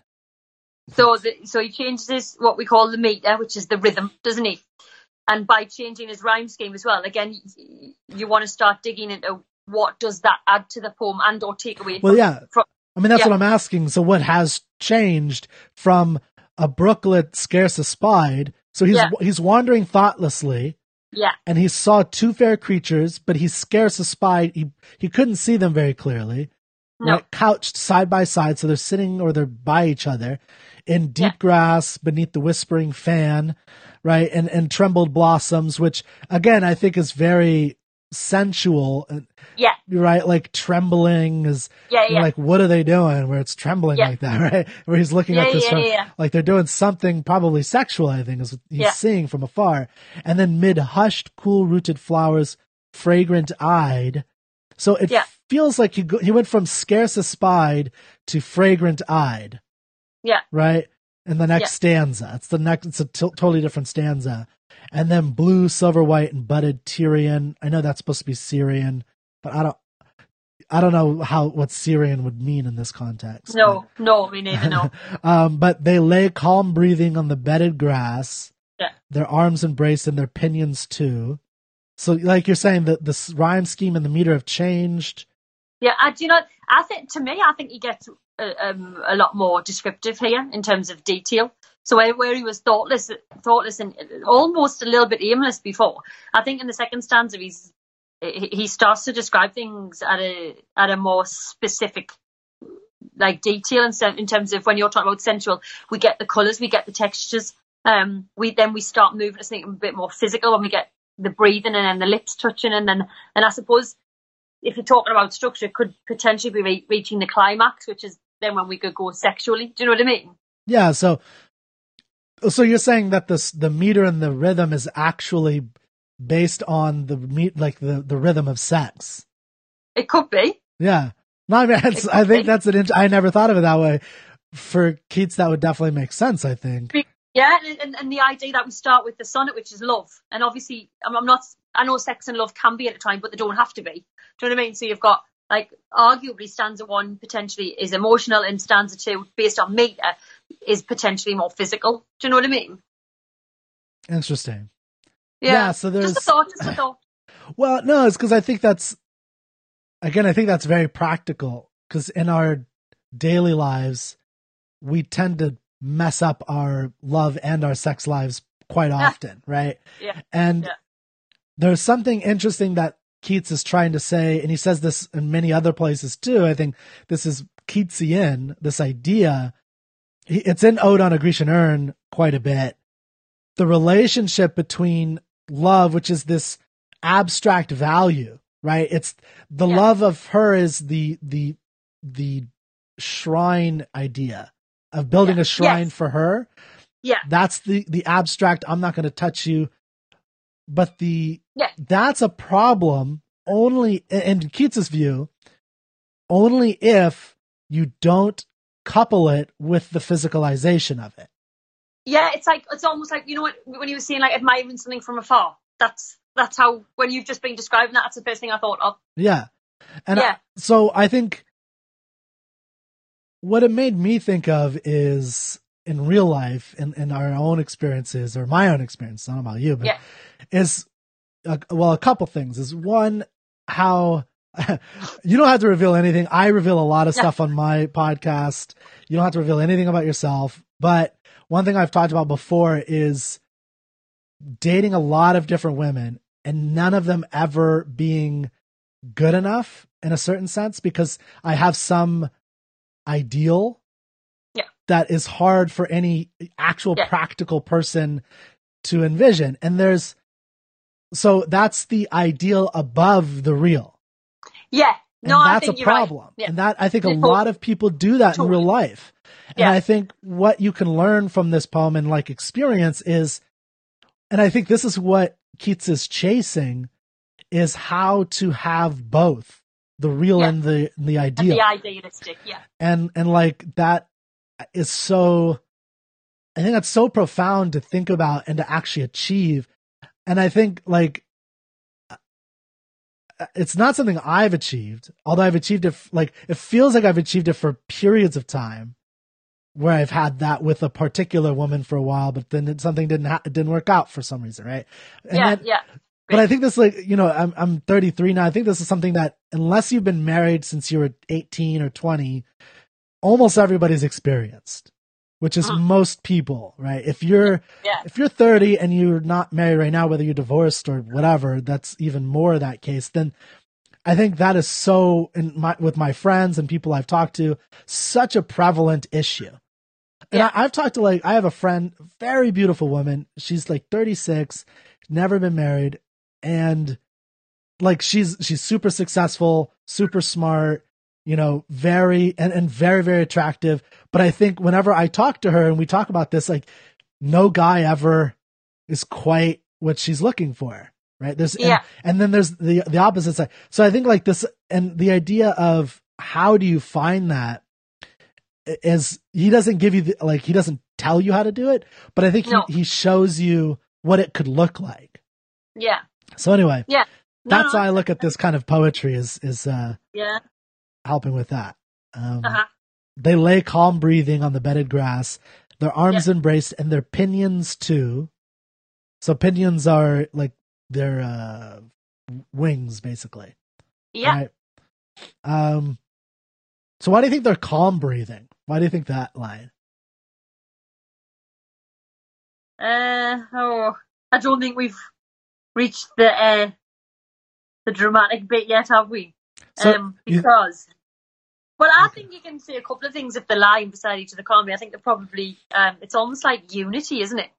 So he changes what we call the meter, which is the rhythm, doesn't he? And by changing his rhyme scheme as well, again, you want to start digging into what does that add to the poem and or take away. That's what I'm asking. So what has changed from a brooklet scarce espied? So he's wandering thoughtlessly. Yeah. And he saw two fair creatures, but he scarce espied. He couldn't see them very clearly. No. Right? Couched side by side, so they're sitting or they're by each other in deep grass beneath the whispering fan, right? And trembled blossoms, which again I think is very sensual. Yeah. Right? Like trembling is like, what are they doing? Where it's trembling like that, right? Where he's looking at this like they're doing something probably sexual, I think, is what he's seeing from afar. And then mid-hushed, cool-rooted flowers, fragrant-eyed. So it feels like he went from scarce espied to fragrant-eyed. Yeah. Right? In the next stanza. It's a totally different stanza. And then blue, silver, white, and budded Tyrian. I know that's supposed to be Syrian, but I don't know what Syrian would mean in this context. No, we neither know. But they lay calm breathing on the bedded grass. Yeah. Their arms embraced and their pinions too. So, like you're saying, the rhyme scheme and the meter have changed. Yeah, I think he gets a lot more descriptive here in terms of detail. So where he was thoughtless and almost a little bit aimless before, I think in the second stanza he starts to describe things at a more specific like detail in terms of when you're talking about sensual, we get the colours, we get the textures. We start moving to something a bit more physical when we get the breathing and then the lips touching, and I suppose if you're talking about structure, it could potentially be reaching the climax, which is then when we could go sexually. Do you know what I mean? Yeah. So you're saying that the meter and the rhythm is actually based on the rhythm of sex. It could be. Yeah. No, I mean, I think that's I never thought of it that way. for Keats, that would definitely make sense, I think. Yeah, and the idea that we start with the sonnet, which is love. And obviously, I know sex and love can be at a time, but they don't have to be. Do you know what I mean? So you've got, like, arguably stanza 1 potentially is emotional, and stanza 2, based on meter, is potentially more physical. Do you know what I mean? Interesting. Yeah, so there's... Just a thought. Well, no, it's because I think that's very practical, because in our daily lives, we tend to mess up our love and our sex lives quite often, right? Yeah. And there's something interesting that Keats is trying to say, and he says this in many other places too. I think this is Keatsian, this idea. It's in Ode on a Grecian Urn quite a bit. The relationship between love, which is this abstract value, right? It's the love of her is the shrine idea of building a shrine for her. Yeah. That's the abstract, I'm not going to touch you. But that's a problem only, in Keats's view, only if you don't couple it with the physicalization of it. Yeah, it's almost like, you know what, when you were saying, like, admiring something from afar. That's how, when you've just been describing that, that's the first thing I thought of. Yeah. And so I think what it made me think of is, in real life, in our own experiences, or my own experience, I don't know about you, but is, a couple things. Is one, how you don't have to reveal anything. I reveal a lot of stuff on my podcast. You don't have to reveal anything about yourself. But one thing I've talked about before is dating a lot of different women and none of them ever being good enough in a certain sense, because I have some ideal that is hard for any actual practical person to envision. And so that's the ideal above the real. Yeah. No, and I that's think a problem. Right. Yeah. And that, I think a lot of people do that in real life. And I think what you can learn from this poem and, like, experience is, and I think this is what Keats is chasing, is how to have both the real and the ideal. And the idealistic, And like, that is so, I think that's so profound to think about and to actually achieve. And I think, like, it's not something I've achieved, although I've achieved it, like, it feels like I've achieved it for periods of time where I've had that with a particular woman for a while, but then something didn't work out for some reason, right? And but I think this, like, you know, I'm 33 now. I think this is something that, unless you've been married since you were 18 or 20, almost everybody's experienced, which is most people, right? If you're 30 and you're not married right now, whether you're divorced or whatever, that's even more that case. Then I think that is so, with my friends and people I've talked to, such a prevalent issue. And I've talked to, like, I have a friend, very beautiful woman. She's like 36, never been married. And, like, she's super successful, super smart, you know, very, and very, very attractive. But I think whenever I talk to her and we talk about this, like, no guy ever is quite what she's looking for, right? And then there's the opposite side. So I think, like, this, and the idea of how do you find that, is, he doesn't give you he doesn't tell you how to do it, but I think he shows you what it could look like. Yeah. So anyway, that's how I look at this kind of poetry, is helping with that. They lay calm breathing on the bedded grass, their arms embraced and their pinions too. So pinions are like their wings, basically. Yeah. Right? So why do you think they're calm breathing? Why do you think that line? I don't think we've reached the dramatic bit yet, have we? Because, I think you can say a couple of things if they're lying beside each other calmly. I think they're probably, it's almost like unity, isn't it?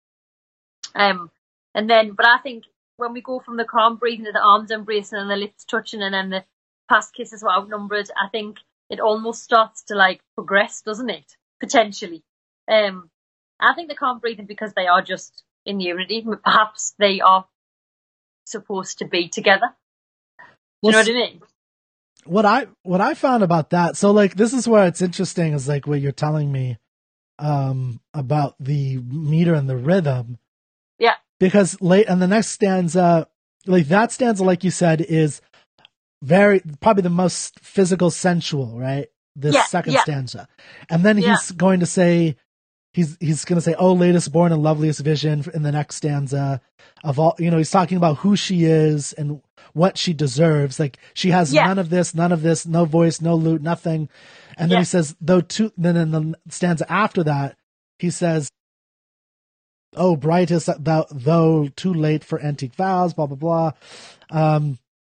But I think when we go from the calm breathing to the arms embracing and the lips touching and then the past kisses were outnumbered, I think it almost starts to, like, progress, doesn't it? Potentially. I think the calm breathing, because they are just in unity, perhaps they are supposed to be together. Do you know what I mean? what I found about that, so like this is where it's interesting, is like what you're telling me about the meter and the rhythm. Yeah. Because late and the next stanza, like that stanza, like you said, is probably the most physical, sensual, right? This second stanza. And then he's going to say, he's going to say, "Oh, latest born and loveliest vision," in the next stanza of all, he's talking about who she is and what she deserves. Like she has none of this, no voice, no lute, nothing. And then he says, then in the stanza after that, he says, "Oh, brightest thou, though too late for antique vows," blah, blah, blah.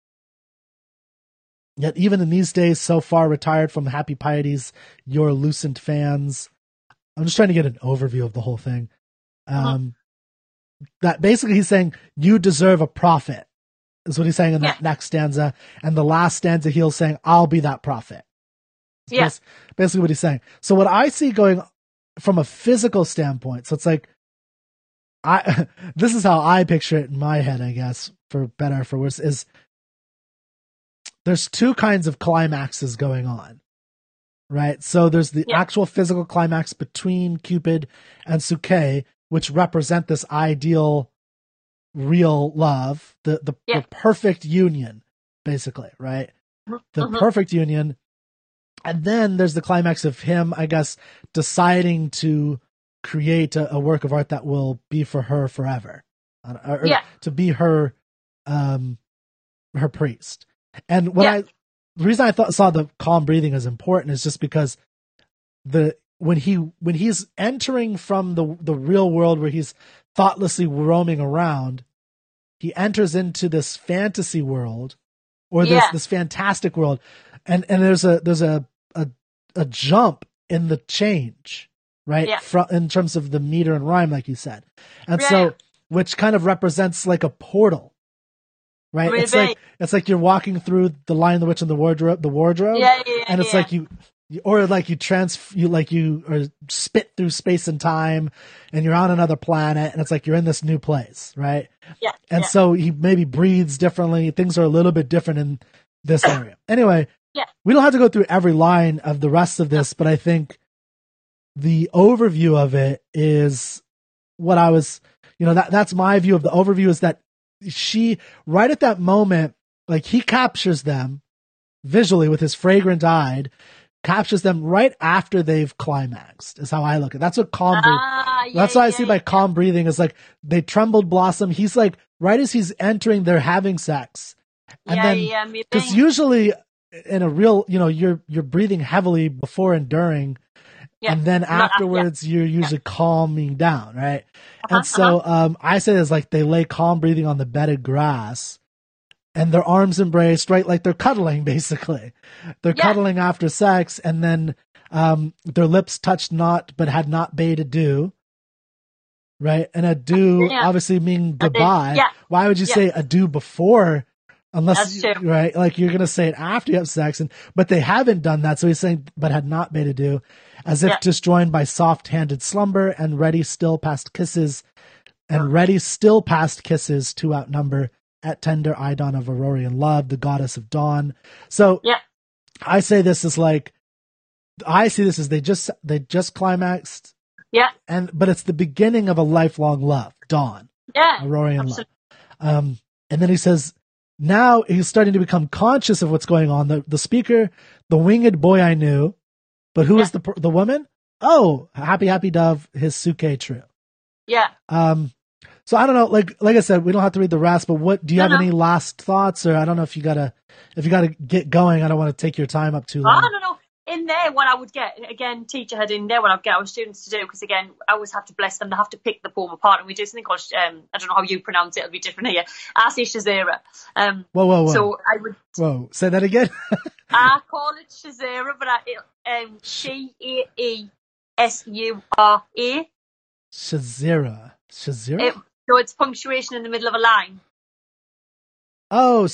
Yet even in these days, so far retired from happy pieties, your lucent fans. I'm just trying to get an overview of the whole thing. That basically he's saying, you deserve a prophet, is what he's saying in that next stanza. And the last stanza, he's saying, I'll be that prophet. That's basically what he's saying. So what I see going from a physical standpoint, so it's like, this is how I picture it in my head, I guess, for better or for worse, is there's two kinds of climaxes going on, right? So there's the actual physical climax between Cupid and Suke, which represent this ideal, real love, the perfect union, basically, right? The perfect union. And then there's the climax of him, I guess, deciding to create a work of art that will be for her forever, or to be her priest. And the reason I saw the calm breathing as important is just because when he's entering from the real world where he's thoughtlessly roaming around, he enters into this fantasy world, or this fantastic world, and there's a jump in the change, right? In terms of the meter and rhyme, like you said, and which kind of represents like a portal. Right, it's like you're walking through the Lion, the Witch, and the wardrobe, and it's like you spit through space and time, and you're on another planet, and it's like you're in this new place, right? So he maybe breathes differently. Things are a little bit different in this area. Anyway, we don't have to go through every line of the rest of this, but I think the overview of it is what I was, that's my view of the overview, is that she, right at that moment, like he captures them visually with his fragrant eye, captures them right after they've climaxed, is how I look at it. That's what calm breathing. That's what I see by calm breathing, is like they trembled blossom. He's like, right as he's entering, they're having sex. And then, because usually in a real, you're breathing heavily before and during, and then afterwards you're usually calming down, right? And so I say it's like they lay calm breathing on the bedded grass, and their arms embraced, right? Like they're cuddling, basically. They're cuddling after sex, and then their lips touched not, but had not bade adieu, right? And adieu obviously mean goodbye. Why would you say adieu before? Unless, right? Like you're going to say it after you have sex, but they haven't done that. So he's saying, but had not bade adieu, as if disjoined by soft-handed slumber, and ready still past kisses to outnumber at tender Idon of Aurorian love, the goddess of dawn. So I say this is like, I see this as they just climaxed. But it's the beginning of a lifelong love, dawn, Aurorian love. And then he says, now he's starting to become conscious of what's going on. The speaker, the winged boy I knew, but who is the woman? Oh, happy dove, his Suke true. So I don't know, like I said, we don't have to read the rest, but do you have any last thoughts, or I don't know if you gotta get going. I don't want to take your time up too long. I don't know. In there, what I would get, again, teacher had in there what I would get our students to do, because again, I always have to bless them. They have to pick the poem apart, and we do something called, I don't know how you pronounce it, it'll be different here, Asi Shazera. Whoa. So I would... Whoa, say that again? I call it Shazera, but Sheesura. Shazera. So it's punctuation in the middle of a line. Oh,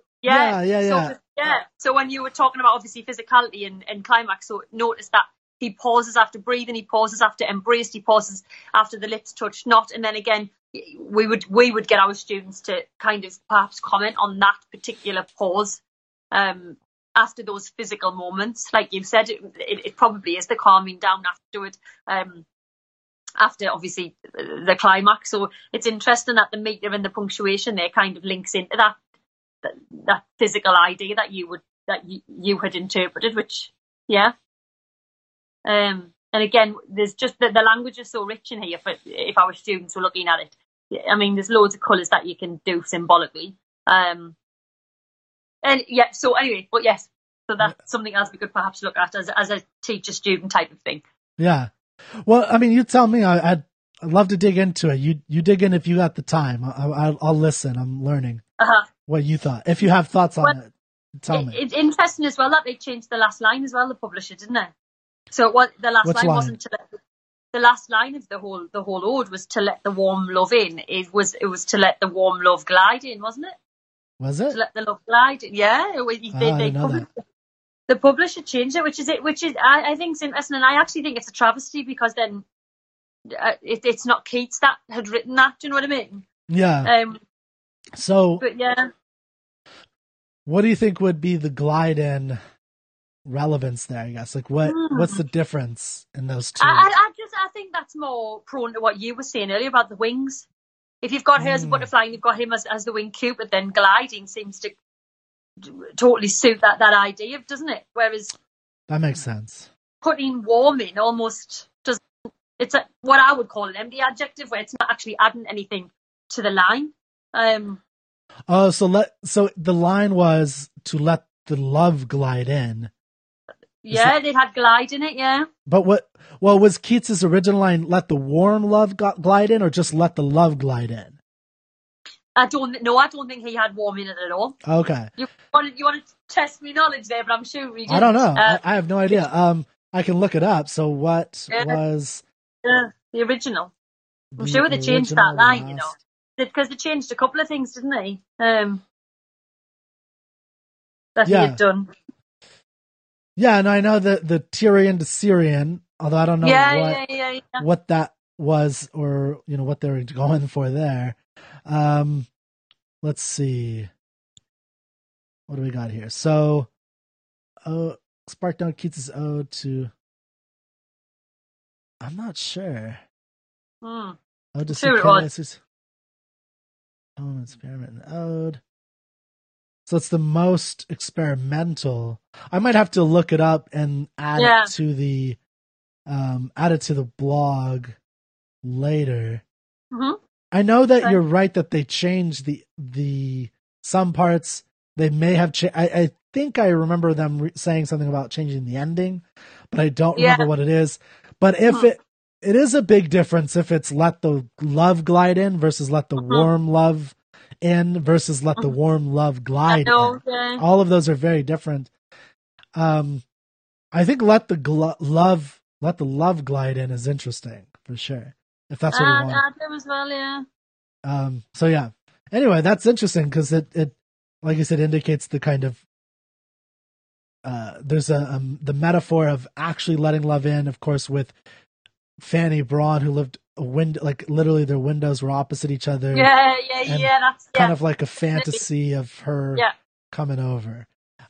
So when you were talking about obviously physicality and climax, so notice that he pauses after breathing, he pauses after embraced, he pauses after the lips touch not, and then again we would get our students to kind of perhaps comment on that particular pause. after those physical moments, like you've said, it probably is the calming down afterward. After obviously the climax. So it's interesting that the meter and the punctuation there kind of links into that physical idea that you had interpreted, which and again, there's just the language is so rich in here for if our students were looking at it. I mean, there's loads of colours that you can do symbolically. So anyway, but yes, so that's something else we could perhaps look at as a teacher-student type of thing. Yeah. Well, I mean, you tell me. I'd love to dig into it. You dig in if you got the time. I'll listen. I'm learning what you thought. If you have thoughts on it, tell me. It's interesting as well that they changed the last line as well, the publisher, didn't they? So the last line wasn't to let the last line of the whole ode was to let the warm love in. It was to let the warm love glide in, wasn't it? Was it? To let the love glide in. Yeah. The publisher changed it, which is I think it's interesting, and I actually think it's a travesty because then it's not Keats that had written that. Do you know what I mean? Yeah. But yeah. What do you think would be the glide in relevance there? I guess like what's the difference in those two? I think that's more prone to what you were saying earlier about the wings. If you've got her as a butterfly and you've got him as the winged cupid, then gliding seems to totally suit that idea, doesn't it? Whereas that makes sense. Putting warm in almost doesn't. It's what I would call an empty adjective, where it's not actually adding anything to the line. So the line was to let the love glide in. Yeah, they had glide in it. Yeah. But was Keats's original line "let the warm love glide in" or just "let the love glide in"? I don't think he had warm in it at all. Okay. You want to test me knowledge there, but I'm sure we didn't. I don't know. I have no idea. I can look it up. So what was the original? I'm sure they changed that line, because they changed a couple of things, didn't they? That he had done. Yeah, and I know the Tyrian to Syrian, although I don't know what that was or what they were going for there. Let's see. What do we got here? So, sparked down Keats' ode to. I'm not sure. Ode to Superius. Experiment and ode. So it's the most experimental. I might have to look it up and add it to the blog later. Mm-hmm. I know that you're right that they changed the some parts. They may have changed. I think I remember them saying something about changing the ending, but I don't remember what it is. But if it is a big difference if it's let the love glide in versus let the warm love in versus let the warm love glide in. All of those are very different. I think let the love glide in is interesting for sure. If that's what you want. As well, yeah. So yeah. Anyway, that's interesting because it like I said indicates the kind of there's the metaphor of actually letting love in, of course, with Fanny Braun, who lived a window, like literally their windows were opposite each other. Yeah. That's kind of like a fantasy of her coming over.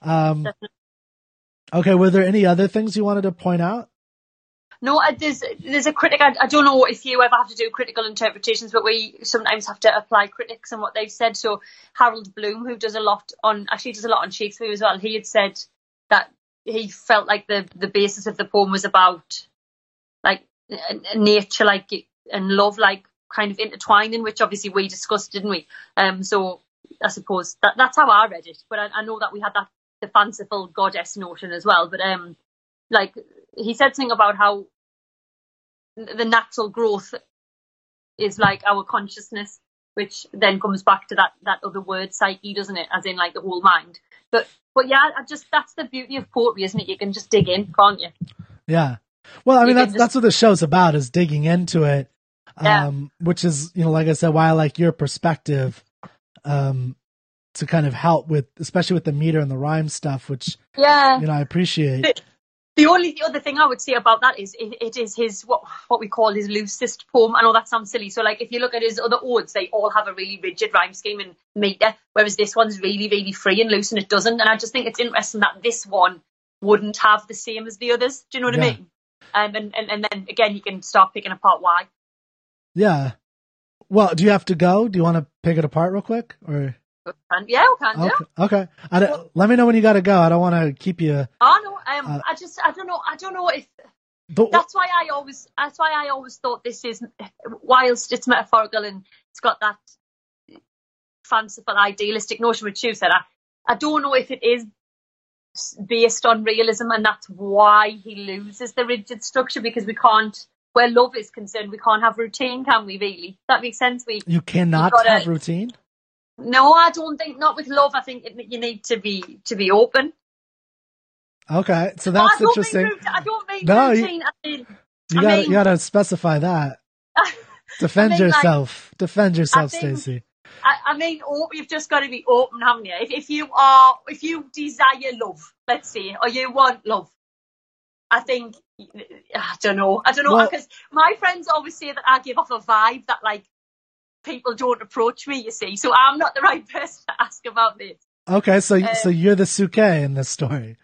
Okay, were there any other things you wanted to point out? No, there's a critic. I don't know if you ever have to do critical interpretations, but we sometimes have to apply critics and what they've said. So Harold Bloom, who does a lot on Shakespeare as well, he had said that he felt like the basis of the poem was about like nature, like and love, like kind of intertwining, which obviously we discussed, didn't we? So I suppose that's how I read it. But I know that we had the fanciful goddess notion as well. But like he said something about how the natural growth is like our consciousness, which then comes back to that other word psyche, doesn't it? As in like the whole mind. But yeah, that's the beauty of poetry, isn't it? You can just dig in, can't you? Yeah. Well, I mean, that's what the show's about, is digging into it, which is, like I said, why I like your perspective, to kind of help with, especially with the meter and the rhyme stuff, which, I appreciate. The only other thing I would say about that is it is his what we call his loosest poem. I know that sounds silly. So like if you look at his other odes, they all have a really rigid rhyme scheme and meter, whereas this one's really, really free and loose and it doesn't. And I just think it's interesting that this one wouldn't have the same as the others. Do you know what I mean? And then again you can start picking apart why. Yeah. Well, do you have to go? Do you want to pick it apart real quick? Or yeah, we can. Okay. Let me know when you got to go. I don't want to keep you. Oh no. I don't know if. That's why I always thought this is, whilst it's metaphorical and it's got that fanciful idealistic notion which you said, I don't know if it is based on realism, and that's why he loses the rigid structure, because we can't, where love is concerned, we can't have routine, can we really? Does that make sense? You cannot have routine? No, I don't think, not with love. I think you need to be open. Okay, so that's interesting. I don't mean routine. You gotta specify that. Defend yourself. Defend yourself, Stacey. I mean, you've just got to be open, haven't you? If you desire love, let's say, or you want love, I think, I don't know, because my friends always say that I give off a vibe that like people don't approach me, you see, so I'm not the right person to ask about this. Okay, so you're the Suke in this story.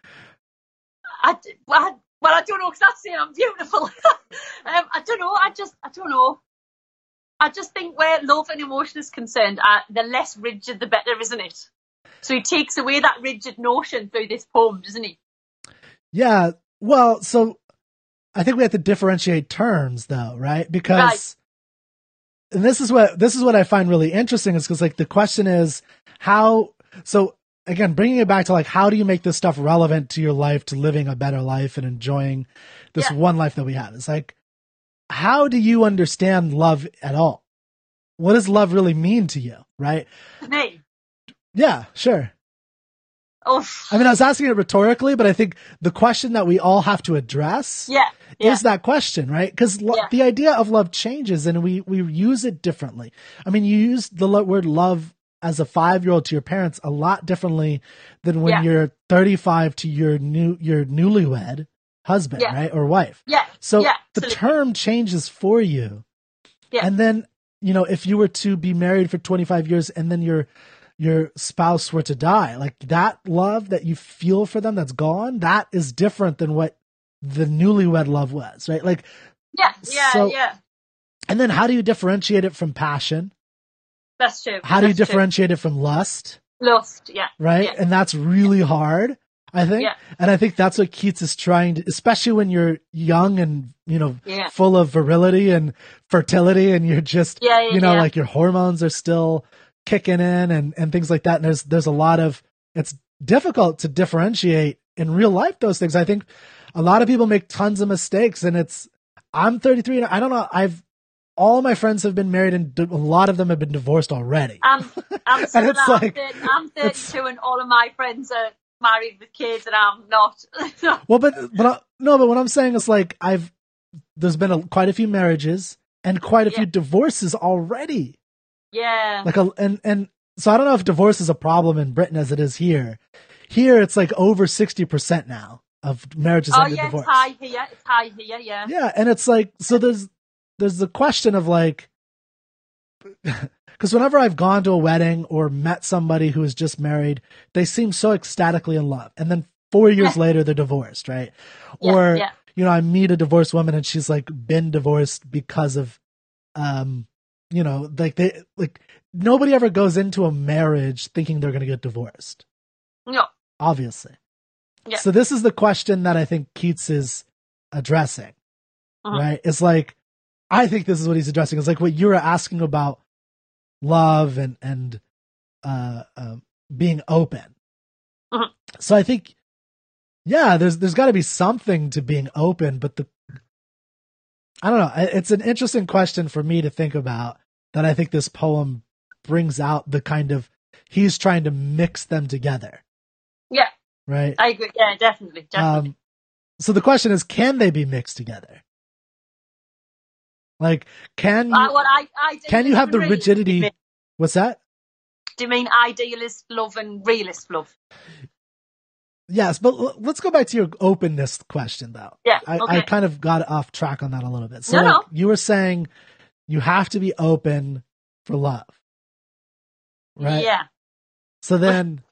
I don't know, because that's saying I'm beautiful. I don't know. I just think where love and emotion is concerned, the less rigid, the better, isn't it? So he takes away that rigid notion through this poem, doesn't he? Yeah. Well, so I think we have to differentiate terms, though, right? Because, and this is what I find really interesting, is because like the question is how. So again, bringing it back to like, how do you make this stuff relevant to your life, to living a better life and enjoying this one life that we have? It's like, how do you understand love at all? What does love really mean to you, right? To me? Yeah, sure. Oh. I mean, I was asking it rhetorically, but I think the question that we all have to address is that question, right? Because the idea of love changes and we use it differently. I mean, you use the word love as a 5-year-old to your parents a lot differently than when you're 35 to your newlywed husband, right? Or wife. Yeah. So the term changes for you. Yeah. And then, if you were to be married for 25 years and then your spouse were to die, like that love that you feel for them that's gone, that is different than what the newlywed love was, right? Like, yeah. And then how do you differentiate it from passion? That's true. How do you differentiate it from lust? Lust, yeah. Right? Yeah. And that's really hard, I think. Yeah. And I think that's what Keats is trying to, especially when you're young and, full of virility and fertility and you're just, like your hormones are still kicking in and things like that. And there's a lot of, it's difficult to differentiate in real life those things. I think a lot of people make tons of mistakes, and I'm 33 and I don't know, all my friends have been married and a lot of them have been divorced already. I'm 32 and all of my friends are married with kids and I'm not. Well, but what I'm saying is like there's been quite a few marriages and quite a few divorces already. Yeah. And so I don't know if divorce is a problem in Britain as it is here. Here it's like over 60% now of marriages ended divorce. It's high here, yeah. Yeah, and it's like, so there's the question of like, because whenever I've gone to a wedding or met somebody who is just married, they seem so ecstatically in love. And then 4 years later, they're divorced, right? Or, I meet a divorced woman and she's like been divorced because of, nobody ever goes into a marriage thinking they're going to get divorced. No. Obviously. Yeah. So this is the question that I think Keats is addressing, right? It's like, I think this is what he's addressing. It's like what you were asking about love and being open. So I think, there's got to be something to being open, but I don't know. It's an interesting question for me to think about, that I think this poem brings out the kind of, he's trying to mix them together. Yeah. Right? I agree. Yeah, definitely. So the question is, can they be mixed together? Like, can you have the rigidity? What's that? Do you mean idealist love and realist love? Yes, but let's go back to your openness question, though. Yeah. I Okay. kind of got off track on that a little bit. So No. you were saying you have to be open for love, right? Yeah. So then,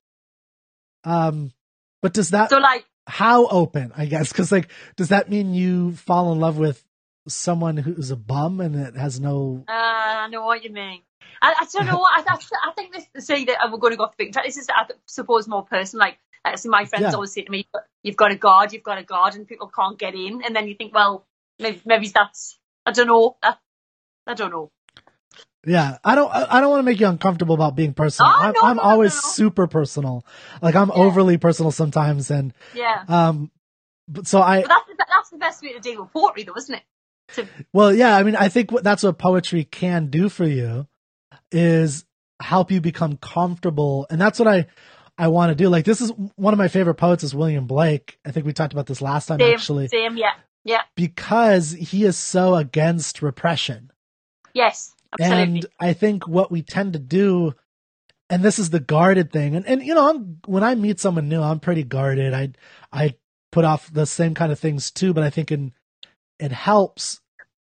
but does that, So like, how open, I guess? Because like, does that mean you fall in love with someone who's a bum and it has no? I know what you mean. I don't know what I think this say that we're going to go off the big track. This is, I suppose, more personal. Like, I see my friends always say to me, "You've got a guard, and people can't get in." And then you think, well, maybe that's, I don't know. I don't know. Yeah, I don't want to make you uncomfortable about being personal. Oh, I'm always super personal. Like I'm overly personal sometimes, and but so But that's the best way to deal with poetry, though, isn't it? Well, yeah, I mean, I think that's what poetry can do for you, is help you become comfortable, and that's what I want to do. Like, this is one of my favorite poets is William Blake. I think we talked about this last time, actually. Same, yeah. Because he is so against repression. Yes, absolutely. And I think what we tend to do, and this is the guarded thing, and you know, when I meet someone new, I'm pretty guarded. I put off the same kind of things too, but I think it helps.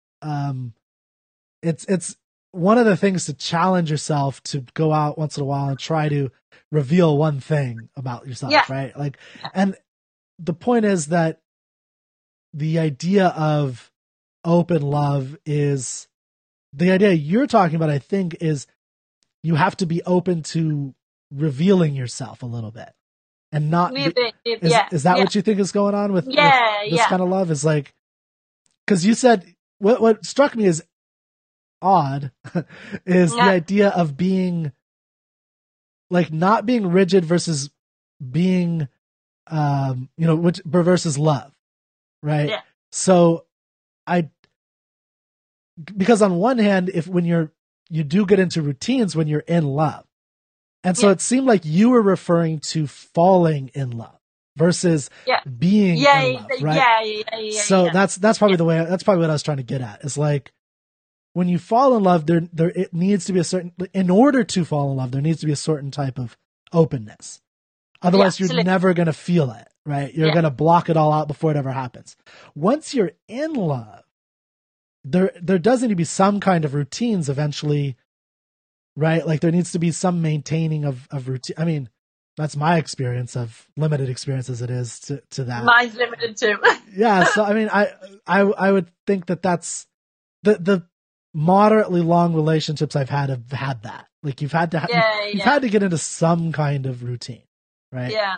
It's one of the things to challenge yourself to go out once in a while and try to reveal one thing about yourself, right? Like, and the point is that the idea of open love is the idea you're talking about, I think, is you have to be open to revealing yourself a little bit and not, is that what you think is going on with this kind of love? Is like, cause you said, what struck me as odd is the idea of being like not being rigid versus being which versus love, right? So because on one hand, when you do get into routines when you're in love, and so it seemed like you were referring to falling in love versus being in love, right? So that's probably that's probably what I was trying to get at. Is like, when you fall in love, it needs to be in order to fall in love, there needs to be a certain type of openness. Otherwise, you're never going to feel it, right? You're going to block it all out before it ever happens. Once you're in love, there does need to be some kind of routines eventually, right? Like there needs to be some maintaining of routine. I mean, that's my experience, of limited experience as it is to that. Mine's limited too. Yeah. So, I mean, I would think that's the moderately long relationships I've had have had that. Like you've had to you've had to get into some kind of routine, right? Yeah.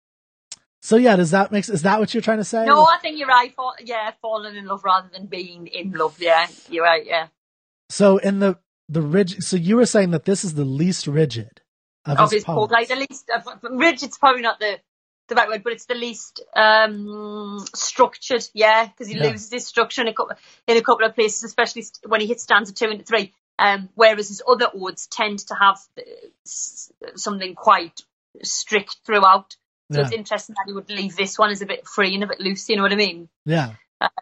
So is that what you're trying to say? No, I think you're right. Falling in love rather than being in love. Yeah, you're right. Yeah. So in the rigid, so you were saying that this is the least rigid of his poems. Like the least rigid's probably not the right word, but it's the least structured. Yeah, because he loses his structure in a couple of places, especially when he hits stanza 2 and 3. Whereas his other odes tend to have something quite strict throughout. So it's interesting that he would leave this one as a bit free and a bit loose. You know what I mean? Yeah.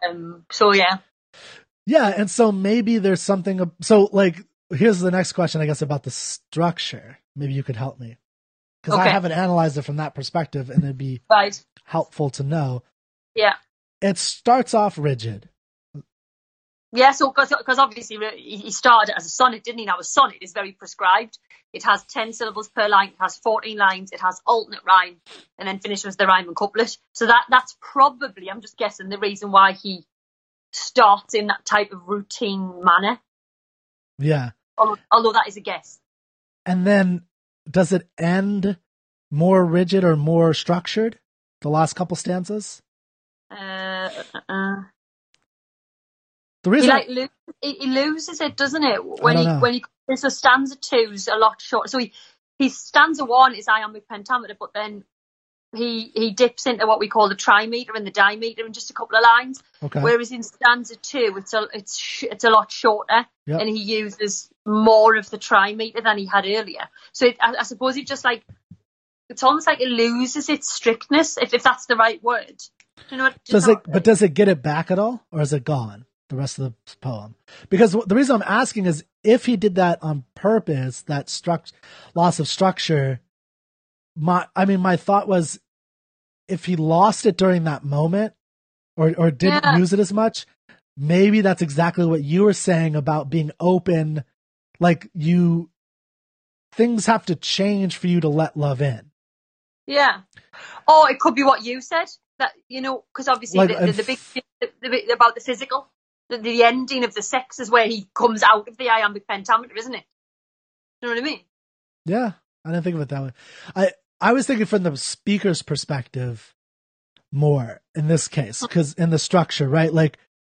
So yeah. Yeah, and so maybe there's something. So like, here's the next question, I guess, about the structure. Maybe you could help me, because I haven't analyzed it from that perspective, and it'd be helpful to know. Yeah. It starts off rigid. Yeah, so because obviously he started as a sonnet, didn't he? Now a sonnet is very prescribed. It has 10 syllables per line, it has 14 lines, it has alternate rhyme, and then finishes with the rhyme and couplet. So that's probably, I'm just guessing, the reason why he starts in that type of routine manner. Yeah. Although that is a guess. And then does it end more rigid or more structured, the last couple stanzas? The reason he loses it, doesn't it? When so stanza 2's a lot short. So he stanza 1 is iambic pentameter, but then he dips into what we call the trimeter and the dimeter in just a couple of lines. Okay. Whereas in stanza 2, it's a lot shorter, and he uses more of the trimeter than he had earlier. So I suppose he just it's almost like it loses its strictness, if that's the right word. Do you know what? Does it get it back at all, or is it gone? The rest of the poem, because the reason I'm asking is if he did that on purpose, that loss of structure. My thought was, if he lost it during that moment or didn't use it as much, maybe that's exactly what you were saying about being open. Like things have to change for you to let love in. Yeah. Or it could be what you said, that, because obviously like, the big about the physical, the ending of the sex is where he comes out of the iambic pentameter, isn't it? You know what I mean? Yeah. I didn't think of it that way. I was thinking from the speaker's perspective more in this case, because in the structure, right? Like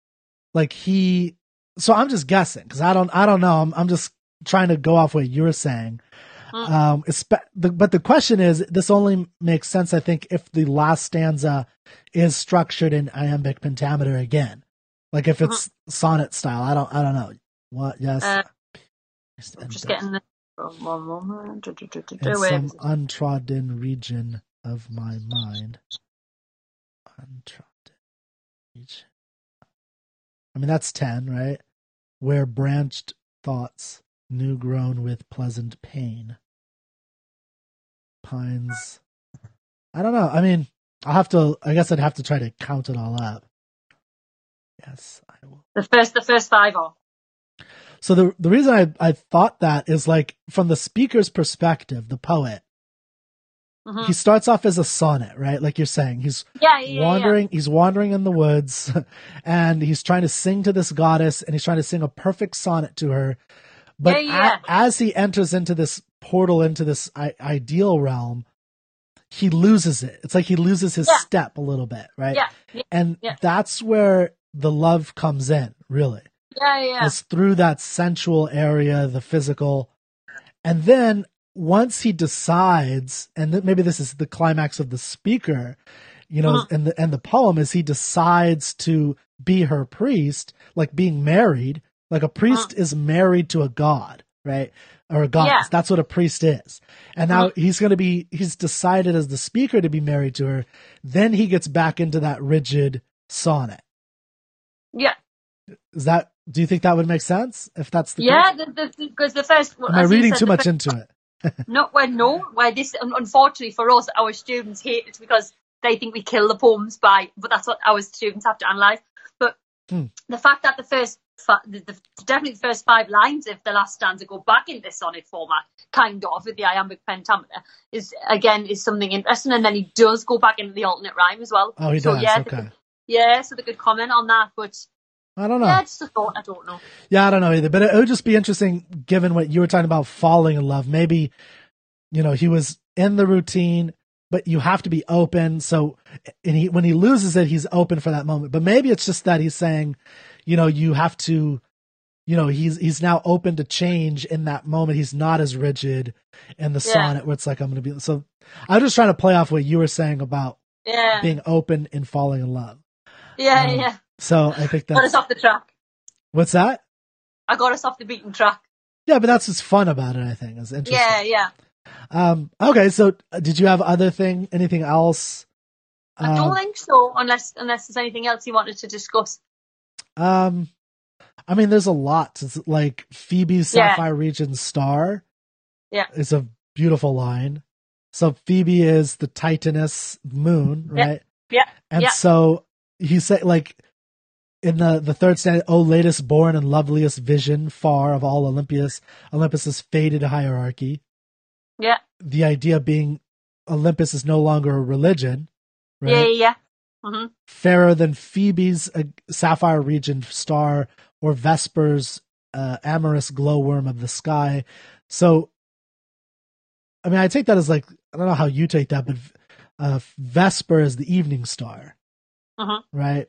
so I'm just guessing, because I don't know. I'm just trying to go off what you're saying. But the question is, this only makes sense, I think, if the last stanza is structured in iambic pentameter again, like if it's sonnet style. I don't know what. Yes, I'm just getting the one moment. In some untrodden region of my mind. Untrodden region. I mean, that's 10, right? Where branched thoughts, new grown with pleasant pain. Pines. I don't know. I mean, I guess I'd have to try to count it all up. Yes, I will. The first 5 are. So the reason I thought that is, like, from the speaker's perspective, the poet, he starts off as a sonnet, right? Like you're saying, he's wandering in the woods, and he's trying to sing to this goddess, and he's trying to sing a perfect sonnet to her. But as he enters into this portal, into this ideal realm, he loses it. It's like he loses his step a little bit, right? And that's where the love comes in, really. It's through that sensual area, the physical. And then once he decides, and maybe this is the climax of the speaker, and the poem, is he decides to be her priest, like being married. Like a priest is married to a god, right? Or a goddess. That's what a priest is. And now he's decided as the speaker to be married to her. Then he gets back into that rigid sonnet. Yeah. Do you think that would make sense if that's the case? Because the first. Am I reading too much into it? No. Where this, unfortunately for us, our students hate it because they think we kill the poems but that's what our students have to analyse. But the fact that definitely the first 5 lines of the last stanza go back in this sonnet format, kind of, with the iambic pentameter, is something interesting. And then he does go back into the alternate rhyme as well. Oh, he does. Okay. So they could comment on that, but I don't know. Yeah, just a thought. I don't know. Yeah, I don't know either. But it would just be interesting, given what you were talking about, falling in love. Maybe, he was in the routine, but you have to be open. So, when he loses it, he's open for that moment. But maybe it's just that he's saying, you have to, he's now open to change in that moment. He's not as rigid in the sonnet where it's like, I'm going to be. So I'm just trying to play off what you were saying about being open and falling in love. So I think that's... Got us off the track. What's that? I got us off the beaten track. Yeah, but that's what's fun about it, I think. It's interesting. Yeah. Okay, so did you have anything else? I don't think so, unless there's anything else you wanted to discuss. I mean, there's a lot. It's like Phoebe's Sapphire Region star. Yeah. It's a beautiful line. So Phoebe is the Titaness moon, right? Yeah. And so he said, like, in the third stanza, "O latest born and loveliest vision far of all Olympus's faded hierarchy." Yeah. The idea being Olympus is no longer a religion, right? Yeah. Mm-hmm. Fairer than Phoebe's Sapphire Region star, or Vesper's amorous glowworm of the sky. So, I mean, I take that as, like, I don't know how you take that, but Vesper is the evening star, right?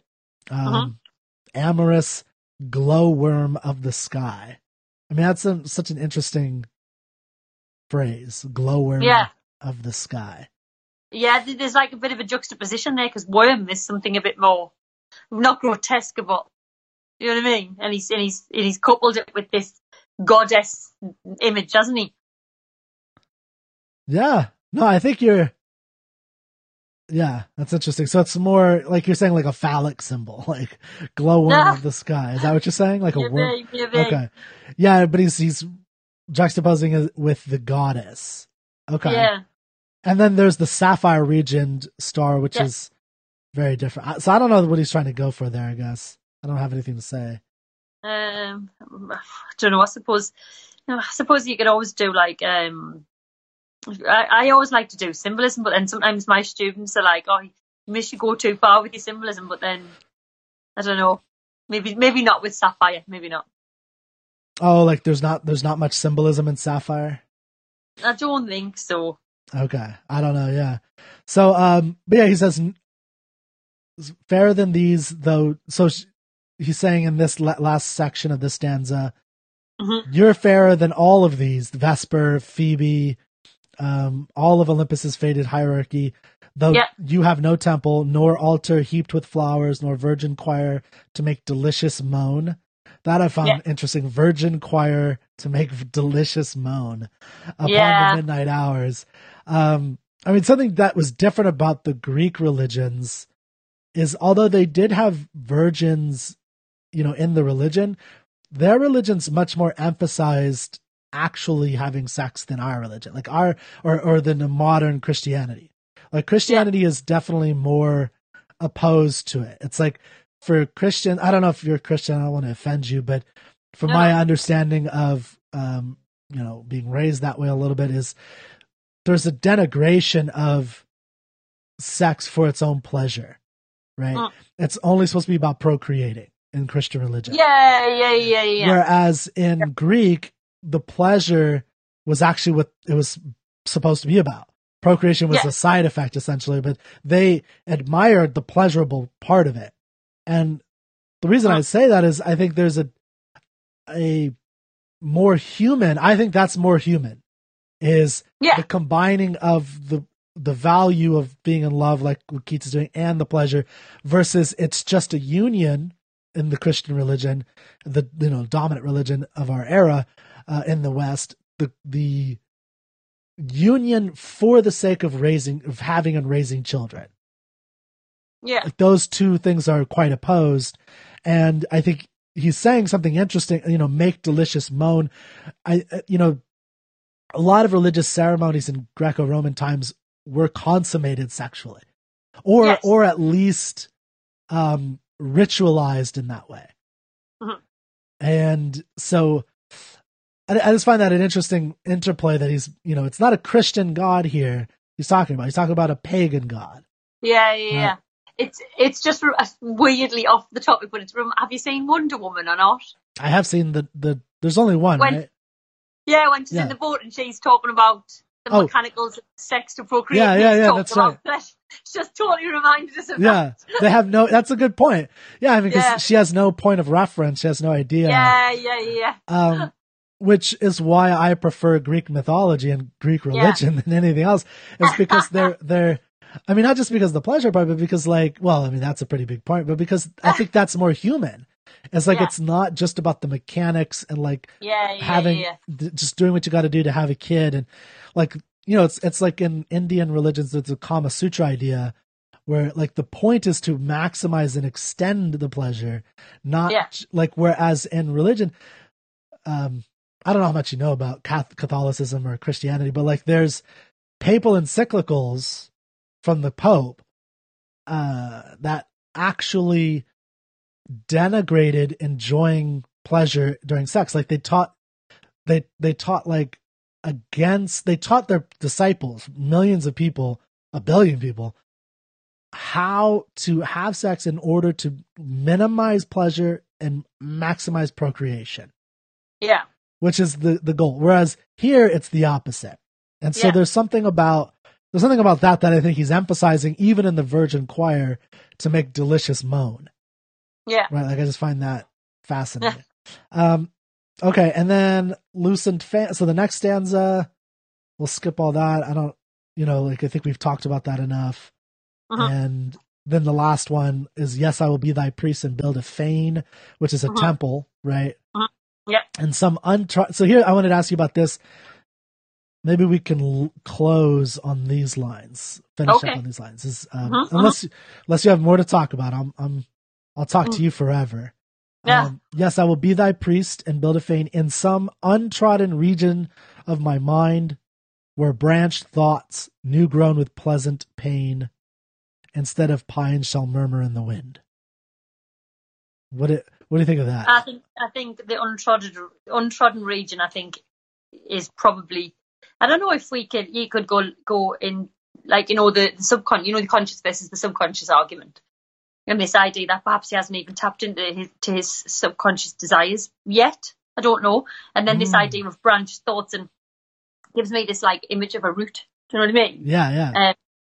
Amorous glowworm of the sky. I mean, that's such an interesting phrase, glowworm of the sky. Yeah, there's like a bit of a juxtaposition there, because worm is something a bit more, not grotesque, but you know what I mean? And he's coupled it with this goddess image, hasn't he? Yeah. No, I think that's interesting. So it's more like you're saying, like a phallic symbol, like glowworm of the sky. Is that what you're saying? Like a worm? Okay. Yeah, but he's juxtaposing it with the goddess. Okay. Yeah. And then there's the sapphire region star, which is very different. So I don't know what he's trying to go for there, I guess. I don't have anything to say. I don't know. I suppose you could always do like I always like to do symbolism, but then sometimes my students are like, "Oh, you should go too far with your symbolism." But then I don't know. Maybe not with sapphire. Maybe not. Oh, like there's not much symbolism in sapphire. I don't think so. Okay, I don't know. Yeah. So, but yeah, he says fairer than these, though. So he's saying in this last section of this stanza, you're fairer than all of these: Vesper, Phoebe, all of Olympus's faded hierarchy. Though you have no temple, nor altar heaped with flowers, nor virgin choir to make delicious moan. That I found interesting. Virgin choir to make delicious moan upon the midnight hours. I mean, something that was different about the Greek religions is, although they did have virgins, in the religion, their religion's much more emphasized actually having sex than our religion, like or than the modern Christianity. Like Christianity is definitely more opposed to it. It's like for Christian, I don't know if you're a Christian, I don't want to offend you, but from my understanding of, being raised that way a little bit, is there's a denigration of sex for its own pleasure, right? It's only supposed to be about procreating in Christian religion. Yeah. Whereas in Greek, the pleasure was actually what it was supposed to be about. Procreation was a side effect, essentially, but they admired the pleasurable part of it. And the reason I say that is I think there's a more human, I think that's more human, is the combining of the value of being in love, like what Keats is doing, and the pleasure, versus it's just a union in the Christian religion, the dominant religion of our era in the West, the union for the sake of having and raising children. Yeah. Like those two things are quite opposed. And I think he's saying something interesting, make delicious moan. A lot of religious ceremonies in Greco-Roman times were consummated sexually, or at least ritualized in that way. And so I just find that an interesting interplay that he's, it's not a Christian God here he's talking about. He's talking about a pagan God. Yeah. It's just weirdly off the topic, but have you seen Wonder Woman or not? I have seen there's only one, right? Yeah, when she's in the boat and she's talking about the mechanical sex to procreate. Yeah, that's right. It's just totally reminded us of that. Yeah, they have that's a good point. Yeah, I mean, because she has no point of reference. She has no idea. Yeah. Which is why I prefer Greek mythology and Greek religion than anything else. Is because they're I mean, not just because of the pleasure part, but because that's a pretty big point, but because I think that's more human. It's like, it's not just about the mechanics and just doing what you got to do to have a kid. And it's like in Indian religions, there's a Kama Sutra idea where like the point is to maximize and extend the pleasure, not whereas in religion, I don't know how much you know about Catholicism or Christianity, but like there's papal encyclicals from the Pope that actually denigrated enjoying pleasure during sex. Like they taught their disciples, millions of people, 1 billion people, how to have sex in order to minimize pleasure and maximize procreation. Yeah. Which is the goal. Whereas here it's the opposite. And so there's something about that I think he's emphasizing even in the Virgin Choir to make delicious moan. Yeah. Right. Like I just find that fascinating. Okay. And then loosened fan. So the next stanza, we'll skip all that. I don't, I think we've talked about that enough. And then the last one is, yes, I will be thy priest and build a fane, which is a temple, right? Yeah. And some so here I wanted to ask you about this. Maybe we can close on these lines, finish up on these lines. Unless you have more to talk about, I'll talk to you forever. Yeah. Yes, I will be thy priest and build a fane in some untrodden region of my mind. were branched thoughts, new grown with pleasant pain, instead of pines shall murmur in the wind. What do you think of that? I think the untrodden region, I think, is probably, I don't know if you could go in, like, the conscious versus the subconscious argument. And this idea that perhaps he hasn't even tapped into his subconscious desires yet. I don't know. And then this idea of branched thoughts and gives me this like image of a root. Do you know what I mean? Yeah.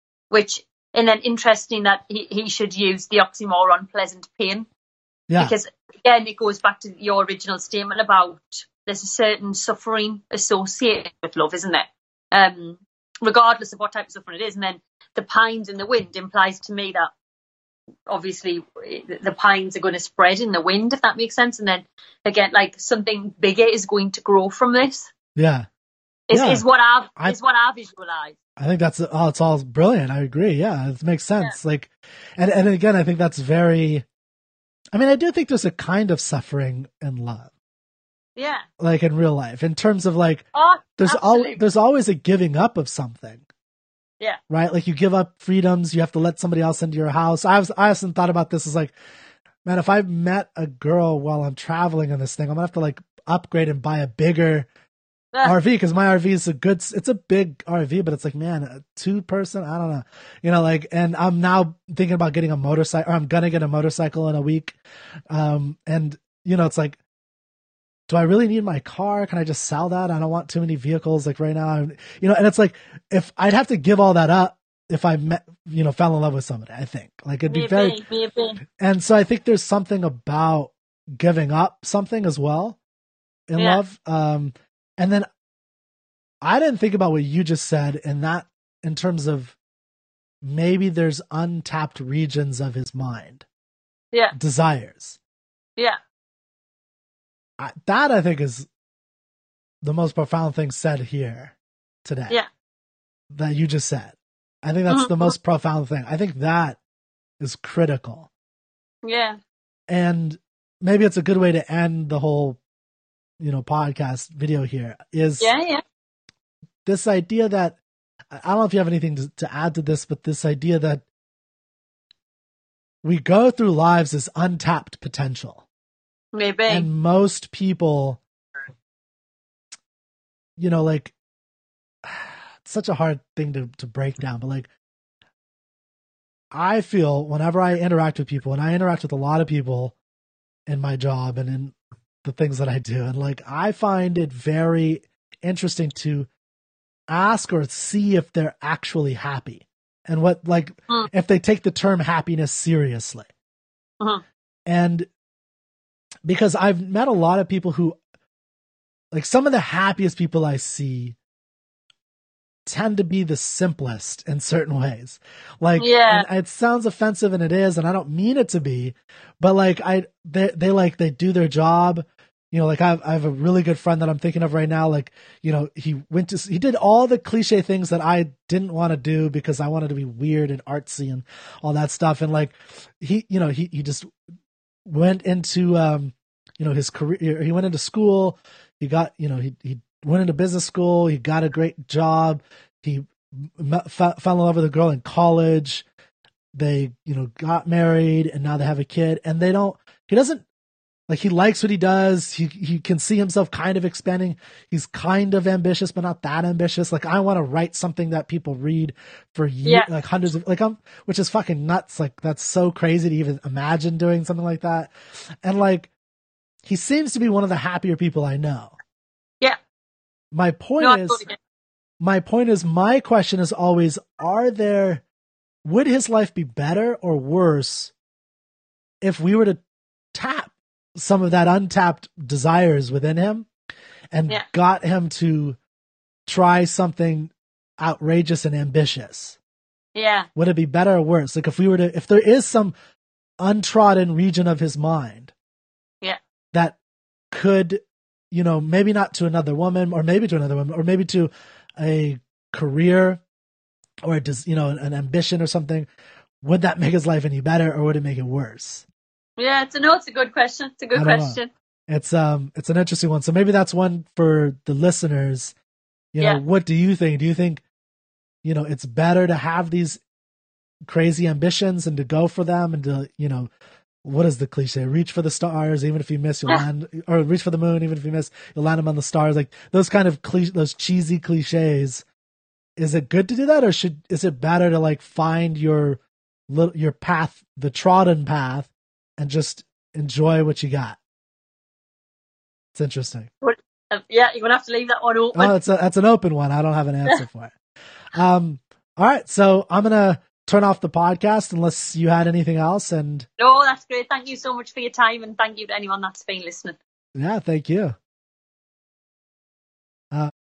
And then interesting that he should use the oxymoron pleasant pain. Yeah. Because again, it goes back to your original statement about there's a certain suffering associated with love, isn't there? Regardless of what type of suffering it is. And then the pines in the wind implies to me that obviously the pines are going to spread in the wind, if that makes sense. And then again, like something bigger is going to grow from this. Yeah. Is what I visualize. I think it's all brilliant. I agree. Yeah, it makes sense. Yeah. Like, and again, I think that's very, I mean, I do think there's a kind of suffering in love. Yeah. Like in real life, in terms of like, there's always a giving up of something. Yeah. Right? Like you give up freedoms, you have to let somebody else into your house. I often thought about this as like, man, if I met a girl while I'm traveling in this thing, I'm gonna have to like upgrade and buy a bigger RV, because my RV is it's a big RV, but it's like, man, a 2-person, I don't know, like, and I'm now thinking about getting a motorcycle, or I'm gonna get a motorcycle in a week. And it's like, do I really need my car? Can I just sell that? I don't want too many vehicles like right now, and it's like, if I'd have to give all that up if I met, fell in love with somebody, I think like it'd be very, and so I think there's something about giving up something as well in love. And then I didn't think about what you just said in terms of maybe there's untapped regions of his mind. Yeah. Desires. Yeah. That I think is the most profound thing said here today. Yeah. That you just said. I think that's the most profound thing. I think that is critical. Yeah. And maybe it's a good way to end the whole podcast video here is this idea that, I don't know if you have anything to add to this, but this idea that we go through lives as untapped potential. Maybe. And most people, like, it's such a hard thing to break down, but like, I feel whenever I interact with people, and I interact with a lot of people in my job and in the things that I do, and like, I find it very interesting to ask or see if they're actually happy, and what, like, if they take the term happiness seriously. And because I've met a lot of people who, like, some of the happiest people I see tend to be the simplest in certain ways. Like, and it sounds offensive, and it is, and I don't mean it to be, but like, they do their job. Like I have a really good friend that I'm thinking of right now. Like, he did all the cliche things that I didn't want to do because I wanted to be weird and artsy and all that stuff. And like, he just went into, his career. He went into school. He got, he went into business school. He got a great job. He fell in love with a girl in college. They, got married, and now they have a kid, and he doesn't, like, he likes what he does. He can see himself kind of expanding. He's kind of ambitious, but not that ambitious. Like, I want to write something that people read for years, like hundreds of, like, which is fucking nuts. Like, that's so crazy to even imagine doing something like that. And like, he seems to be one of the happier people I know. Yeah. My question is always, would his life be better or worse if we were to tap some of that untapped desires within him and got him to try something outrageous and ambitious? Yeah. Would it be better or worse? Like, if there is some untrodden region of his mind that could, maybe not to another woman, or maybe to another woman, or maybe to a career, or an ambition or something, would that make his life any better, or would it make it worse? Yeah, it's a good question. It's a good question. It's an interesting one. So maybe that's one for the listeners You know, what do you think? Do you think, you know, it's better to have these crazy ambitions and to go for them and to, you know, what is the cliche? Reach for the stars, even if you miss, you'll land, or reach for the moon, even if you miss, you'll land them on the stars. Like those kind of those cheesy cliches. Is it good to do that, or is it better to like find your path, the trodden path, and just enjoy what you got? It's interesting. Yeah, you're gonna have to leave that one open. Oh, that's an open one. I don't have an answer for it. All right, so I'm gonna turn off the podcast unless you had anything else. And no, that's great. Thank you so much for your time, and thank you to anyone that's been listening. Yeah, thank you.